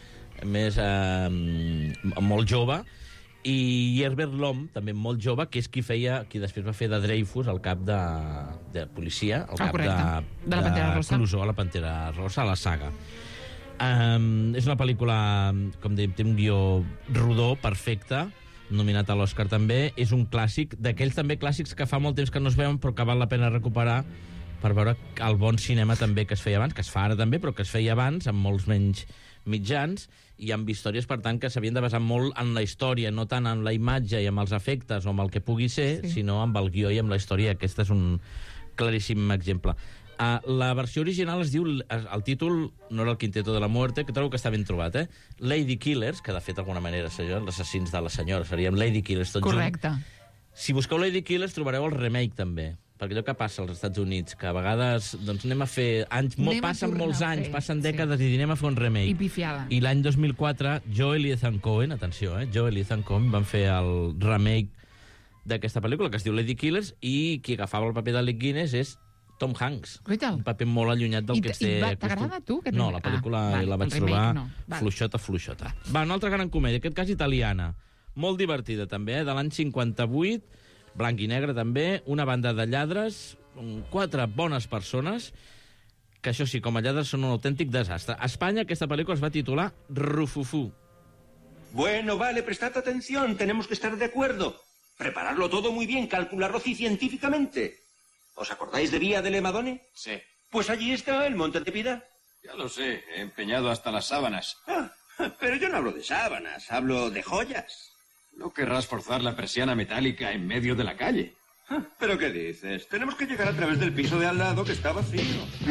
molt jove, i Herbert Lom, també molt jove, que és qui després va fer de Dreyfus, el cap de policia, el cap de Clouseau a La Pantera Rosa, a la saga. És una pel·lícula, com dèiem, té un guió rodó, perfecte, nominat a l'Oscar també. És un clàssic, d'aquells també clàssics que fa molt temps que no es veuen, però que val la pena recuperar per veure el bon cinema també que es feia abans, que es fa ara també, però que es feia abans, amb molts menys mitjans, i amb històries, per tant, que s'havien de basar molt en la història, no tant en la imatge i amb els efectes o amb el que pugui ser, sinó amb el guió i amb la història. Aquest és un claríssim exemple. La versió original es diu, el títol no era el Quinteto de la Muerte, que trobo que està ben trobat, Lady Killers, que de fet d'alguna manera serien els assassins de la senyora, seríem Lady Killers tots junts. Correcte. Si busqueu Lady Killers trobareu el remake també, perquè allò que passa als Estats Units, que a vegades doncs, anem a fer anys, passen molts anys, passen dècades i anem a fer un remake. I pifiada. I l'any 2004, Joel i Ethan Coen, atenció, Joel i Ethan Coen van fer el remake d'aquesta pel·lícula, que es diu Lady Killers, i qui agafava el paper de Alec Guinness és Tom Hanks. Un paper molt allunyat del que ens té... T'agrada, tu? No, la pel·lícula la vaig trobar fluixota. Va, una altra gran comèdia, en aquest cas italiana, molt divertida també, de l'any 58, blanc i negre també, una banda de lladres, 4 bones persones, que això sí, com a lladres són un autèntic desastre. A Espanya aquesta pel·lícula es va titular Rufufú. Bueno, vale, prestad atención, tenemos que estar de acuerdo. Prepararlo todo muy bien, calcularlo científicamente. ¿Os acordáis de Vía de Lemadone? Sí. Pues allí está el Monte de Piedad. Ya lo sé, he empeñado hasta las sábanas. Pero yo no hablo de sábanas, hablo de joyas. No querrás forzar la persiana metálica en medio de la calle. ¿Pero qué dices? Tenemos que llegar a través del piso de al lado, que está vacío.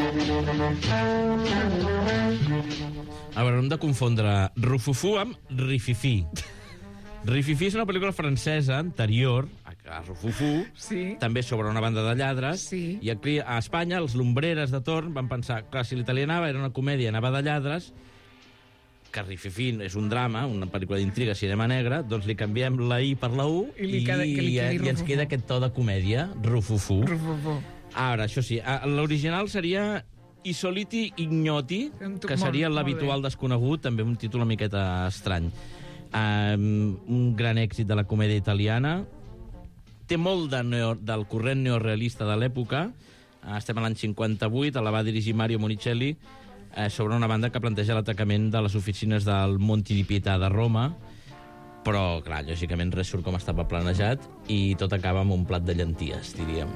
A veure, hem de confondre Rufufú amb Rififí. Rififí és una pel·lícula francesa anterior a Rufufú, també sobre una banda de lladres, i aquí a Espanya els lumbreres de torn van pensar que si l'italià anava era una comèdia, anava de lladres, que Rififí és un drama, una pel·lícula d'intriga, cinema negre, doncs li canviem la I per la U i ens queda aquest to de comèdia, Rufufú. Ara, això sí, l'original seria I soliti ignoti, que seria l'habitual desconegut, també un títol una miqueta estrany. Un gran èxit de la comèdia italiana, té molt del corrent neorealista de l'època, estem a l'any 58, la va dirigir Mario Monicelli, sobre una banda que planteja l'atacament de les oficines del Monte di Pietà de Roma, però, clar, lògicament res surt com estava planejat i tot acaba amb un plat de llenties, diríem.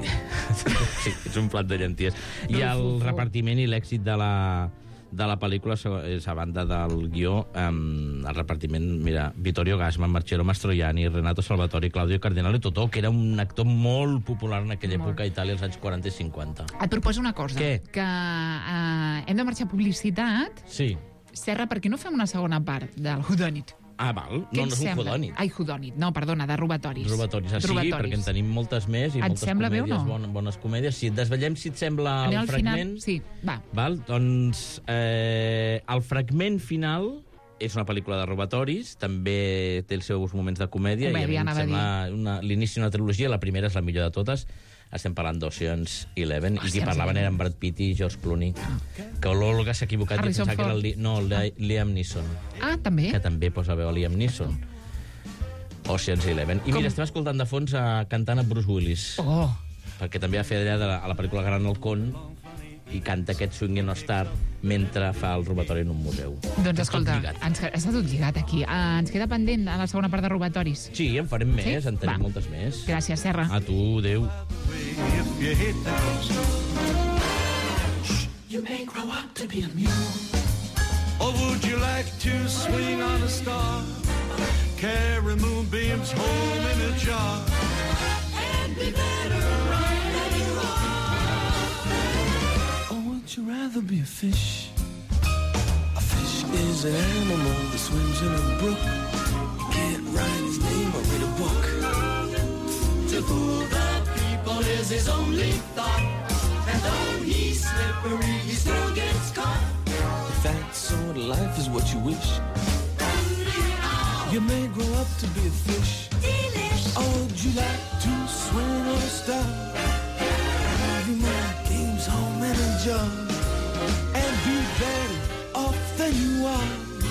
Sí, és un plat de llenties. I el repartiment i l'èxit de la pel·lícula és a banda del guió, el repartiment, mira, Vittorio Gassman, Marcello Mastroianni, Renato Salvatori, Claudio Cardinale Totò, que era un actor molt popular en aquella època a Itàlia, als anys 40 i 50. Et proposo una cosa. Què? Que hem de marxar a publicitat. Sí. Serra, per què no fem una segona part del Whodunit? Ah, val. No, no és un Whodunit. Ai, Whodunit. No, perdona, de robatoris. Robatoris. Sí, perquè en tenim moltes més i moltes sembla bé o no? Bones comèdies. Si et desvetllem, si et sembla el fragment... Sí, va. Val? Doncs el fragment final és una pel·lícula de robatoris, també té els seus moments de comèdia, i a mi em sembla l'inici d'una trilogia, la primera és la millor de totes. Estem parlant d'Ocean's 11, i qui parlaven eren Brad Pitt i George Clooney. Que l'Olga s'ha equivocat i pensava que era Liam Neeson. Ah, també? Que també posa veu a Liam Neeson. Ocean's 11. I mira, estem escoltant de fons cantant a Bruce Willis. Oh! Perquè també va fer allà a la pel·lícula Gran Halcón i canta aquest Swingin' Star mentre fa el robatori en un museu. Doncs escolta, està tot lligat aquí. Ens queda pendent a la segona part de robatoris. Sí, en farem més, en tenim moltes més. Gràcies, Serra. A tu, adéu. You may grow up to be a mule. Or would you like to swing on a star? Carry moonbeams home in a jar and be better right than you are. Or would you rather be a fish? A fish is an animal that swims in a brook. You can't write his name or read a book. To fool the people is his only thought. And though he's slippery, he still gets caught. If that sort of life is what you wish, you may grow up to be a fish. Delish. Or would you like to swing on a star? Have your games home in a jar and be better off than you are?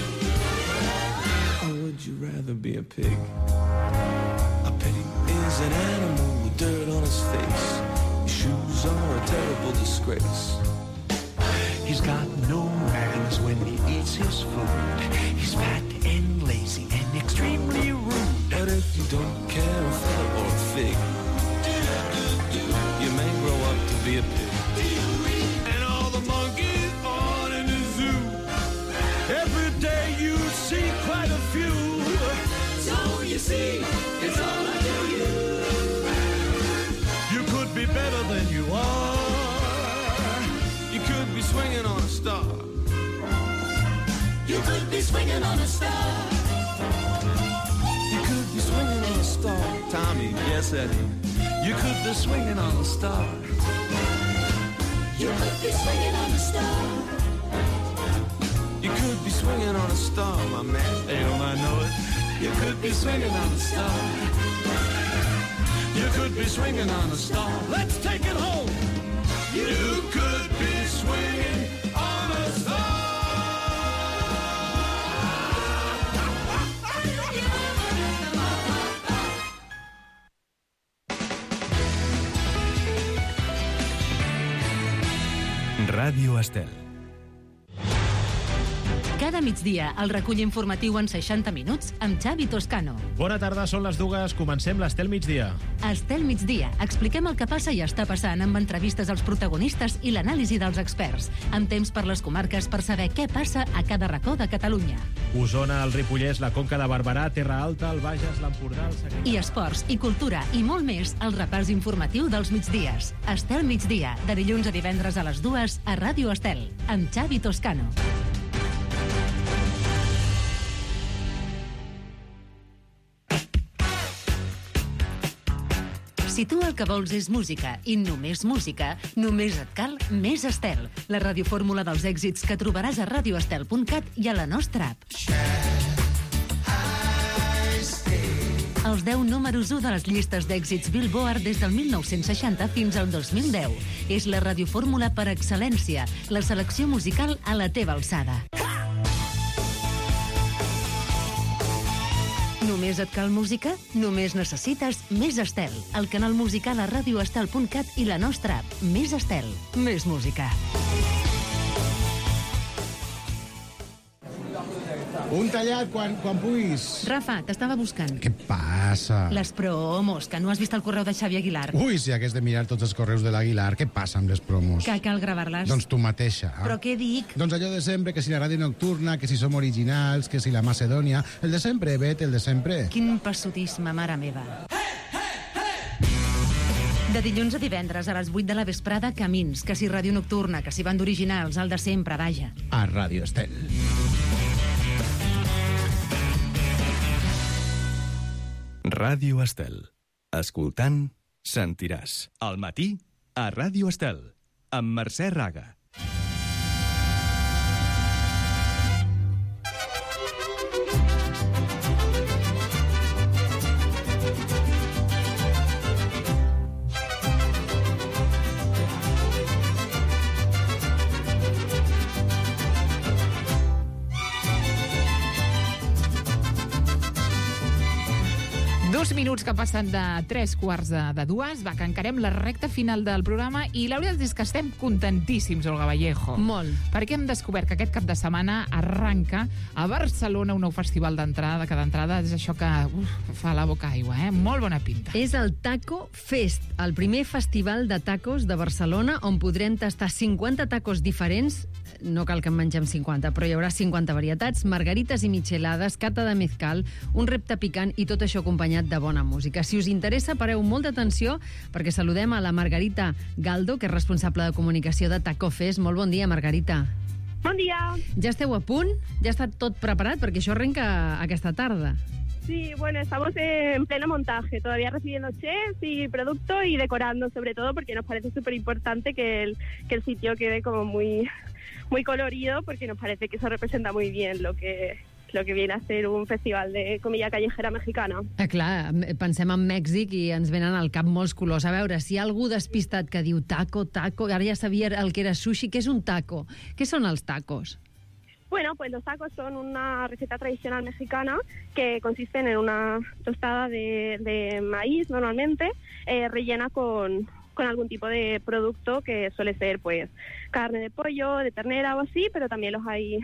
Or would you rather be a pig? A pig is an animal with dirt on his face. Shoes are a terrible disgrace. He's got no manners when he eats his food. He's fat and lazy and extremely rude. But if you don't care a feather or a fig, you may grow up to be a pig. And all the monkeys on in the zoo, every day you see quite a few. So you see, it's all up to you. You could be better than you are. You could be swinging on a star. You could be swinging on a star. You could be swinging on a star. Tommy, yes, Eddie. You could be swinging on a star. You could be swinging on a star. You could be swinging on a star, my man. Damn, I know it. You could be swinging on a star. You could be swinging on a star. Let's take it home. You could be swinging on a star. Ràdio Estel. Cada migdia, el recull informatiu en 60 minuts amb Xavi Toscano. Bona tarda, són les 2, comencem l'Estel Migdia. Estel Migdia, expliquem el que passa i està passant amb entrevistes als protagonistes i l'anàlisi dels experts, amb temps per les comarques per saber què passa a cada racó de Catalunya. Osona, el Ripollès, la Conca de Barberà, Terra Alta, el Bages, l'Empordà, el Segrià... I esports, i cultura, i molt més, al repàs informatiu dels migdies. Estel Migdia, de dilluns a divendres a les 2 a Ràdio Estel, amb Xavi Toscano. Si tu el que vols és música i només música, només et cal Més Estel, la radiofórmula dels èxits que trobaràs a radioestel.cat i a la nostra app. Els 10 números 1 de les llistes d'èxits Billboard des del 1960 fins al 2010. És la radiofórmula per excel·lència, la selecció musical a la teva alçada. Només et cal música? Només necessites Més Estel, el canal musical a radioestel.cat i la nostra app. Més Estel, més música. Un tallat quan puguis. Rafa, t'estava buscant. Què passa? Les promos, que no has vist el correu de Xavi Aguilar. Ui, si hagués de mirar tots els correus de l'Aguilar, què passa amb les promos? Que cal gravar-les. Doncs tu mateixa. Però què dic? Doncs allò de sempre, que si la ràdio nocturna, que si som originals, que si la Macedònia... El de sempre, Bet, el de sempre. Quin passotisme, mare meva. De dilluns a divendres a les 8 de la vesprada, Camins, que si ràdio nocturna, que si banda originals, el de sempre, vaja. A Ràdio Estel. Ràdio Estel. Escoltant, sentiràs. Al matí, a Ràdio Estel, amb Mercè Raga. Minuts que passen de 3/4 de 2, va, que encarem la recta final del programa i la veritat és que estem contentíssims, Olga Vallejo. Molt. Perquè hem descobert que aquest cap de setmana arranca a Barcelona un nou festival d'entrada, que d'entrada és això que fa la boca aigua, Molt bona pinta. És el Taco Fest, el primer festival de tacos de Barcelona, on podrem tastar 50 tacos diferents. No cal que en mengem 50, però hi haurà 50 varietats, margarites i michelades, cata de mezcal, un repte picant i tot això acompanyat de bona música. Si us interessa, pareu molt d'atenció perquè saludem a la Margarita Galdo, que és responsable de comunicació de Taco Fest. Molt bon dia, Margarita. Bon dia. Ja esteu a punt? Ja està tot preparat? Perquè això arrenca aquesta tarda. Sí, bueno, estamos en pleno montaje, todavía recibiendo chefs y producto y decorando sobre todo porque nos parece súper importante que el sitio quede como muy colorido, porque nos parece que eso representa muy bien lo que viene a ser un festival de comida callejera mexicana. Clar, pensem en Mèxic i ens venen al cap molts colors. A veure, si hi ha algú despistat que diu taco, ara ja sabia el que era sushi, què és un taco? Què són els tacos? Bueno, pues los tacos son una receta tradicional mexicana que consisten en una tostada de maíz normalmente, rellena con algún tipo de producto que suele ser pues carne de pollo, de ternera o así, pero también los hay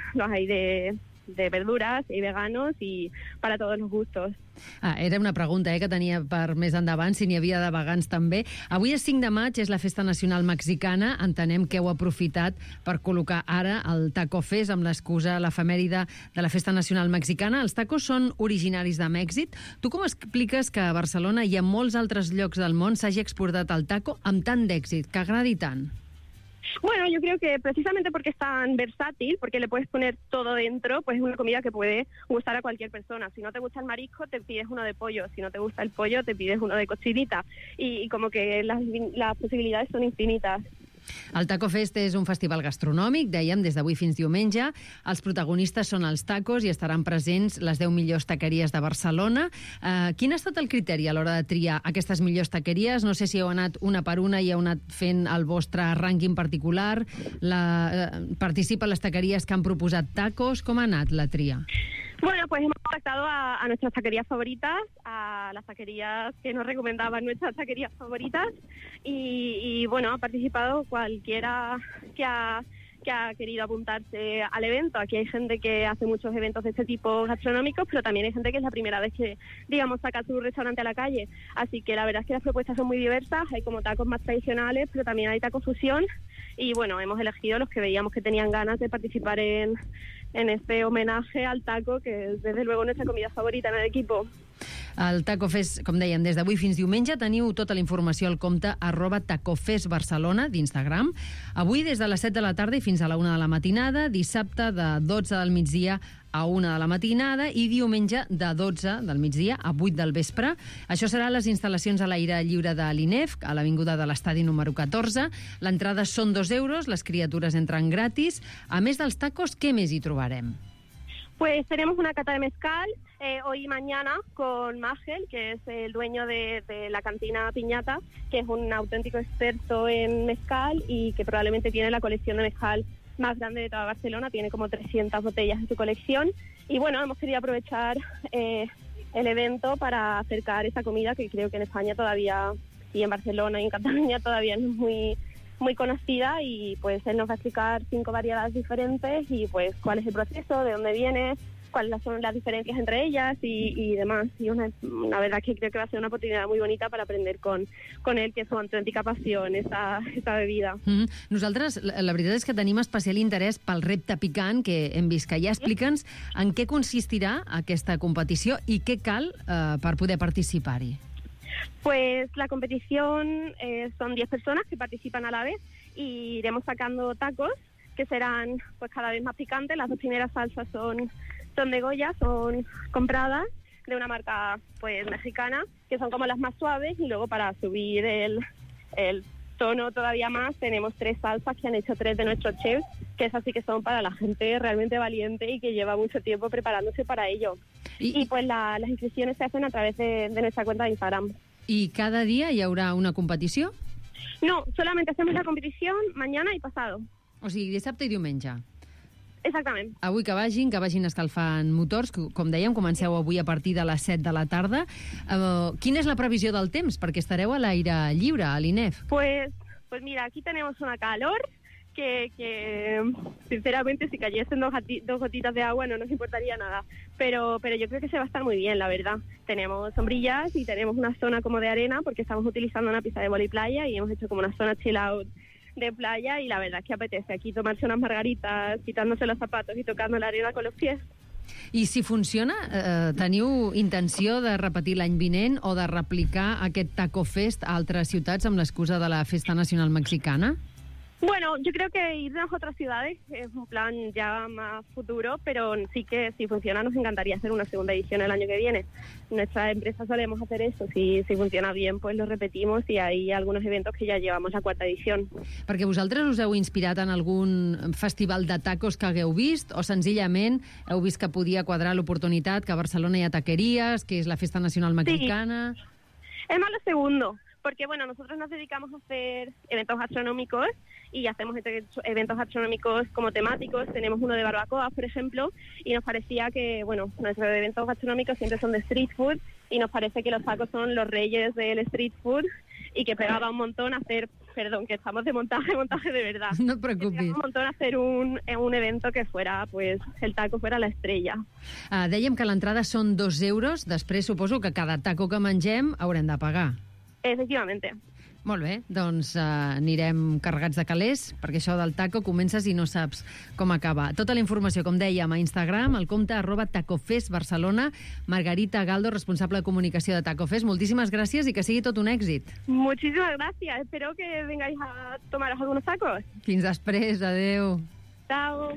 de verduras i veganos i para todos los gustos. Era una pregunta que tenia per més endavant, si n'hi havia de vegans també. Avui és 5 de maig, és la Festa Nacional Mexicana. Entenem que heu aprofitat per col·locar ara el Taco Fest amb l'excusa, l'efemèride de la Festa Nacional Mexicana. Els tacos són originaris de Mèxic. Tu com expliques que a Barcelona i a molts altres llocs del món s'hagi exportat el taco amb tant d'èxit, que agradi tant? Bueno, yo creo que precisamente porque es tan versátil, porque le puedes poner todo dentro, pues es una comida que puede gustar a cualquier persona. Si no te gusta el marisco, te pides uno de pollo. Si no te gusta el pollo, te pides uno de cochinita. Y como que las posibilidades son infinitas. El Taco Fest és un festival gastronòmic, dèiem, des d'avui fins diumenge. Els protagonistes són els tacos i estaran presents les 10 millors taqueries de Barcelona. Quin ha estat el criteri a l'hora de triar aquestes millors taqueries? No sé si heu anat una per una i heu anat fent el vostre rànquing particular. Participen les taqueries que han proposat tacos. Com ha anat la tria? Bueno, pues hemos contactado a nuestras taquerías favoritas, a las taquerías que nos recomendaban nuestras taquerías favoritas y bueno, ha participado cualquiera que ha querido apuntarse al evento. Aquí hay gente que hace muchos eventos de este tipo gastronómicos, pero también hay gente que es la primera vez que, digamos, saca su restaurante a la calle. Así que la verdad es que las propuestas son muy diversas. Hay como tacos más tradicionales, pero también hay tacos fusión. Y bueno, hemos elegido los que veíamos que tenían ganas de participar en este homenaje al taco, que es desde luego nuestra comida favorita en el equipo. El Taco Fest, com dèiem, des d'avui fins diumenge teniu tota la informació al compte @tacofestbarcelona d'Instagram. Avui des de les 7 de la tarda i fins a la 1 de la matinada, dissabte de 12 del migdia a 1 de la matinada i diumenge de 12 del migdia a 8 del vespre. Això serà a les instal·lacions a l'aire lliure de l'INEF, a l'Avinguda de l'Estadi número 14. L'entrada són 2 euros, les criatures entran gratis. A més dels tacos, què més hi trobarem? Pues tenemos una cata de mezcal hoy y mañana con Magel, que es el dueño de la cantina Piñata, que es un auténtico experto en mezcal y que probablemente tiene la colección de mezcal más grande de toda Barcelona, tiene como 300 botellas en su colección. Y bueno, hemos querido aprovechar el evento para acercar esa comida que creo que en España todavía, y en Barcelona y en Cataluña todavía no es muy conocida, y pues él nos va a explicar 5 variedades diferentes y pues cuál es el proceso, de dónde viene, cuáles son las diferencias entre ellas y demás. Y una verdad que creo que va a ser una oportunidad muy bonita para aprender con él, que es su auténtica passió, esta bebida. Nosaltres, la veritat és que tenim especial interès pel repte picant que hem vist que ja. Explica'ns en què consistirà aquesta competició i què cal per poder participar-hi. Pues la competición son 10 personas que participan a la vez y iremos sacando tacos que serán pues cada vez más picantes. Las 2 primeras salsas son de Goya, son compradas de una marca pues mexicana, que son como las más suaves, y luego para subir el tono todavía más tenemos 3 salsas que han hecho 3 de nuestros chefs, que esas sí que son para la gente realmente valiente y que lleva mucho tiempo preparándose para ello. Y pues las inscripciones se hacen a través de nuestra cuenta de Instagram. ¿Y cada día hi haurà una competició? No, solamente hacemos la competición mañana y pasado. O sigui, dissabte i diumenge. Exactament. Avui que vagin escalfant motors. Com dèiem, comenceu avui a partir de les 7 de la tarda. Quina és la previsió del temps? Perquè estareu a l'aire lliure, a l'INEF. Pues mira, aquí tenemos una calor que sinceramente si cayesen 2 gotitas de agua no nos importaría nada, pero yo creo que se va a estar muy bien, la verdad. Tenemos sombrillas y tenemos una zona como de arena porque estamos utilizando una pista de voliplaya y hemos hecho como una zona chill out de playa, y la verdad es que apetece aquí tomarse unas margaritas, quitándose los zapatos y tocando la arena con los pies. I si funciona, teniu intenció de repetir l'any vinent o de replicar aquest Taco Fest a altres ciutats amb l'excusa de la Festa Nacional Mexicana? Bueno, yo creo que irnos a otras ciudades es un plan ya más futuro, pero sí que si funciona nos encantaría hacer una segunda edición el año que viene. Nuestra empresa solemos hacer eso, si funciona bien pues lo repetimos, y hay algunos eventos que ya llevamos la 4ª edició. Perquè vosaltres us heu inspirat en algun festival de tacos que hagueu vist, o senzillament heu vist que podia quadrar l'oportunitat, que a Barcelona hi ha taquerías, que és la Festa Nacional Mexicana? Sí. Es más lo segundo, porque bueno, nosotros nos dedicamos a hacer eventos gastronómicos y hacemos eventos gastronómicos como temáticos. Tenemos uno de barbacoa, por ejemplo, y nos parecía que, bueno, nuestros eventos gastronómicos siempre son de street food, y nos parece que los tacos son los reyes del street food y que pegaba un montón hacer, perdón, que estamos de montaje de verdad. No et preocupis. Pegaba un montón hacer un evento que fuera, pues, el taco fuera la estrella. Dèiem que l'entrada són 2 euros, després suposo que cada taco que mengem haurem de pagar. Efectivamente. Molt bé, doncs anirem carregats de calés, perquè això del taco comences i no saps com acaba. Tota la informació, com dèiem, a Instagram, al compte @tacofestbarcelona. Margarita Galdo, responsable de comunicació de Tacofest, moltíssimes gràcies i que sigui tot un èxit. Muchísimas gracias. Espero que vengáis a tomaros algunos tacos. Fins després, adeu. Chao.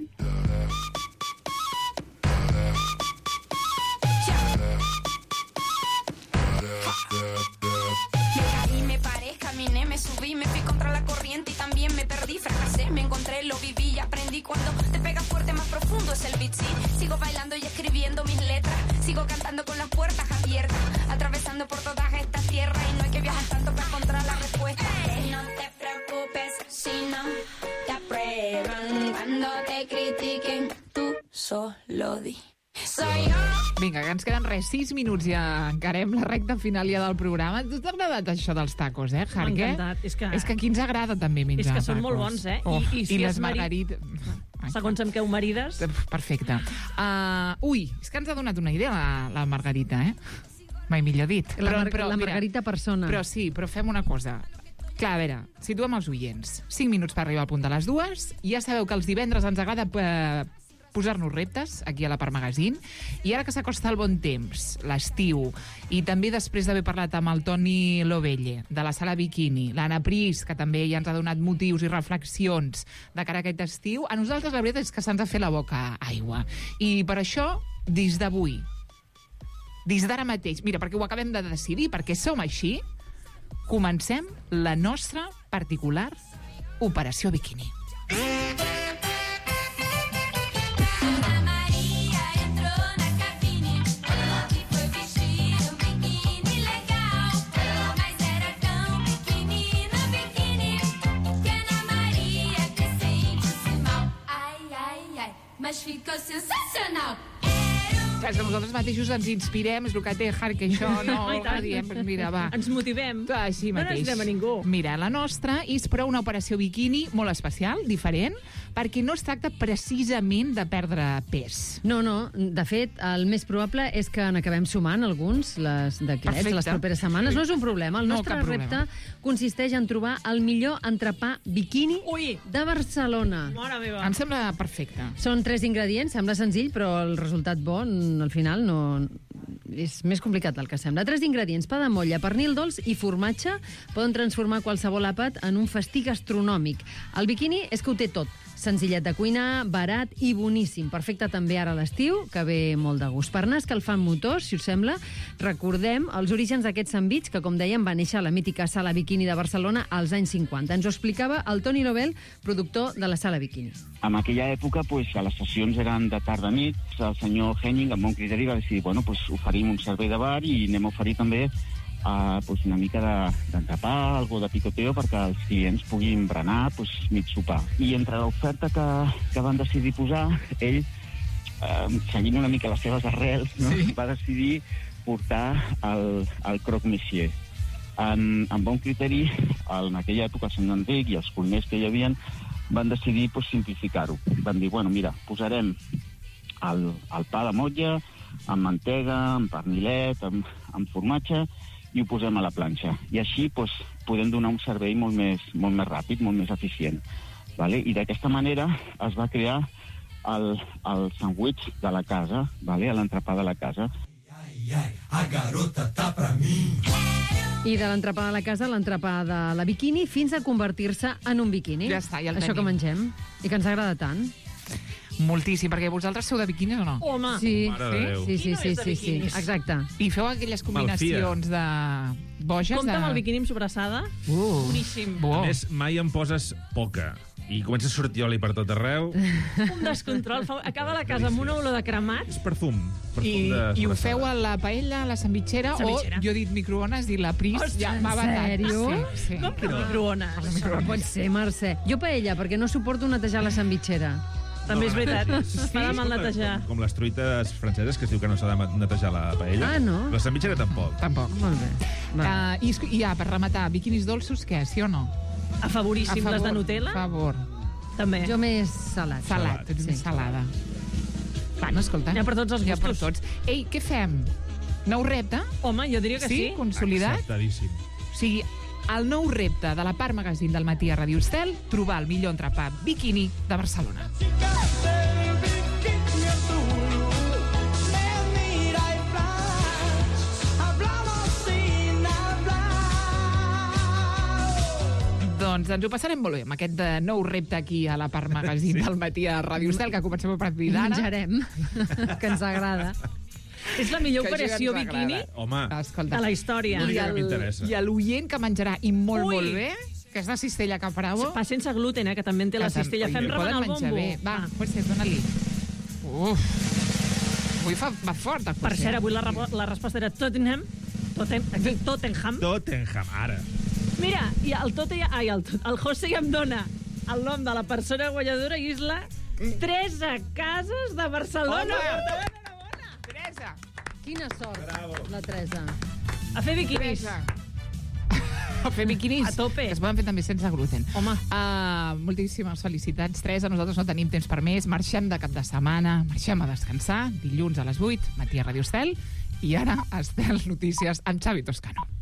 Caminé, me subí, me fui contra la corriente y también me perdí, fracasé, me encontré, lo viví y aprendí. Cuando te pega fuerte, más profundo es el beat, sí. Sigo bailando y escribiendo mis letras, sigo cantando con las puertas abiertas, atravesando por todas estas tierras y no hay que viajar tanto para encontrar la respuesta. No te preocupes si no te aprueban, cuando te critiquen, tú solo di. Vinga, que ens queden 6 minuts i ja encarem la recta final ja del programa. Tu t'ha agradat això dels tacos, Jarque? M'ha encantat. És que aquí ens agrada també menjar tacos. És que són molt bons, I si les margarites... Segons amb què ho marides... Perfecte. És que ens ha donat una idea la Margarita, Mai millor dit. La Margarita persona. Però sí, però fem una cosa. Clar, a veure, situem els oients. 5 minuts per arribar al punt de les 2. Ja sabeu que els divendres ens agrada posar-nos reptes aquí a la Part Magazine, i ara que s'acosta el bon temps, l'estiu, i també després d'haver parlat amb el Toni Lovelle de la Sala Bikini, l'Anna Pris, que també ja ens ha donat motius i reflexions de cara a aquest estiu, a nosaltres la veritat és que se'ns ha fet la boca aigua. I per això, des d'avui, des d'ara mateix, mira, perquè ho acabem de decidir, perquè som així, comencem la nostra particular Operació Bikini. Mas ficou sensacional! Que nosaltres mateixos ens inspirem, és el que té Jarque, això no ho diem, mira, va. Ens motivem. Així mateix. No necessitem a ningú. Mira, la nostra és però una operació bikini molt especial, diferent, perquè no es tracta precisament de perdre pes. No, de fet, el més probable és que n'acabem sumant alguns d'aquests les properes setmanes. No és un problema. El nostre repte consisteix en trobar el millor entrepà bikini de Barcelona. Mare meva. Em sembla perfecte. Són 3 ingredients, sembla senzill, però el resultat bo al final no és més complicat del que sembla. 3 ingredients: pa de motlla, pernil dolç i formatge poden transformar qualsevol àpat en un festí gastronòmic. El bikini és que ho té tot. Senzillet de cuinar, barat i boníssim. Perfecte també ara a l'estiu, que ve molt de gust. Per anar escalfant motors, si us sembla, recordem els orígens d'aquest sandvitx, que, com dèiem, va néixer a la mítica Sala Bikini de Barcelona als anys 50. Ens ho explicava el Toni Lovell, productor de la Sala Bikini. En aquella època, les sessions eren de tarda a nit. El senyor Henning, amb bon criteri, va decidir, oferim un servei de bar i anem a oferir també una mica d'entrepà, algo de picoteo, perquè els clients puguin berenar mig sopar. I entre l'oferta que van decidir posar, ell, seguint una mica les seves arrels, va decidir portar el croque monsieur. Amb bon criteri, en aquella època, el senyor Enric i els cuiners que hi havia van decidir simplificar-ho. Van dir, mira, posarem el pa de motlla amb mantega, amb pernilet, amb formatge, i ho posem a la planxa. I així podem donar un servei molt més ràpid, molt més eficient. I d'aquesta manera es va crear el sandwich de la casa, l'entrepà de la casa. A garota tá pra mi. I de l'entrepà de la casa a l'entrepà de la bikini fins a convertir-se en un bikini. Ja està, ja el tenim. Això que mengem i que ens agrada tant. Moltíssim, perquè vosaltres sou de biquinis o no? Home! Sí, sí, exacte. I feu aquelles combinacions de boges. Compte amb el biquini amb sobrassada. Boníssim. A més, mai em poses poca. I comença a sortir oli per tot arreu. Un descontrol. Acaba la casa amb una olor de cremat. És perfum. I ho feu a la paella, a la sandvitxera, o jo he dit microones i la Pris ja m'ha batat. En sèrio? Sí. Com que microones? No pot ser, Mercè. Jo paella, perquè no suporto netejar la sandvitxera. També és veritat, es fa de mal netejar. Com les truites franceses, que es diu que no s'ha de netejar la paella. Ah, no? La sandvitxera tampoc. Tampoc. Molt bé. I ja, per rematar, biquinis dolços, què? Sí o no? Afavoríssim, les de Nutella? A favor. També. Jo més salat. Salat, ets més salada. Bueno, escolta. Hi ha per tots els gustos. Ja per tots. Ei, què fem? Nou repte? Home, jo diria que sí. Consolidat? Acceptadíssim. O sigui, El nou repte de la part magazín del matí a Radio Estel, trobar el millor entrepà biquini de Barcelona. Doncs ens ho passarem molt bé amb aquest nou repte aquí a la part magazín del matí a Radio Estel, que comencem a partir d'ara. Menjarem, que ens agrada. És la millor operació biquini de la història. I l'oient que menjarà, i molt bé, que és la cistella Capravo. Pa sense gluten, que també en té la cistella. Fem rebentar el bombo. Va, potser, dona-li. Avui va fort. Per cert, avui la resposta era Tottenham. Tottenham, ara. Mira, i el José ja em dona el nom de la persona guanyadora i és la Teresa Casas de Barcelona. Teresa! Quina sort, bravo. La Teresa. A fer biquinis. A fer biquinis. A tope. Que es poden fer també sense gluten. Home. Moltíssimes felicitats, Teresa. Nosaltres no tenim temps per més. Marxem de cap de setmana. Marxem a descansar. Dilluns a les 8, matí a Radio Estel. I ara, Estel Notícies amb Xavi Toscano.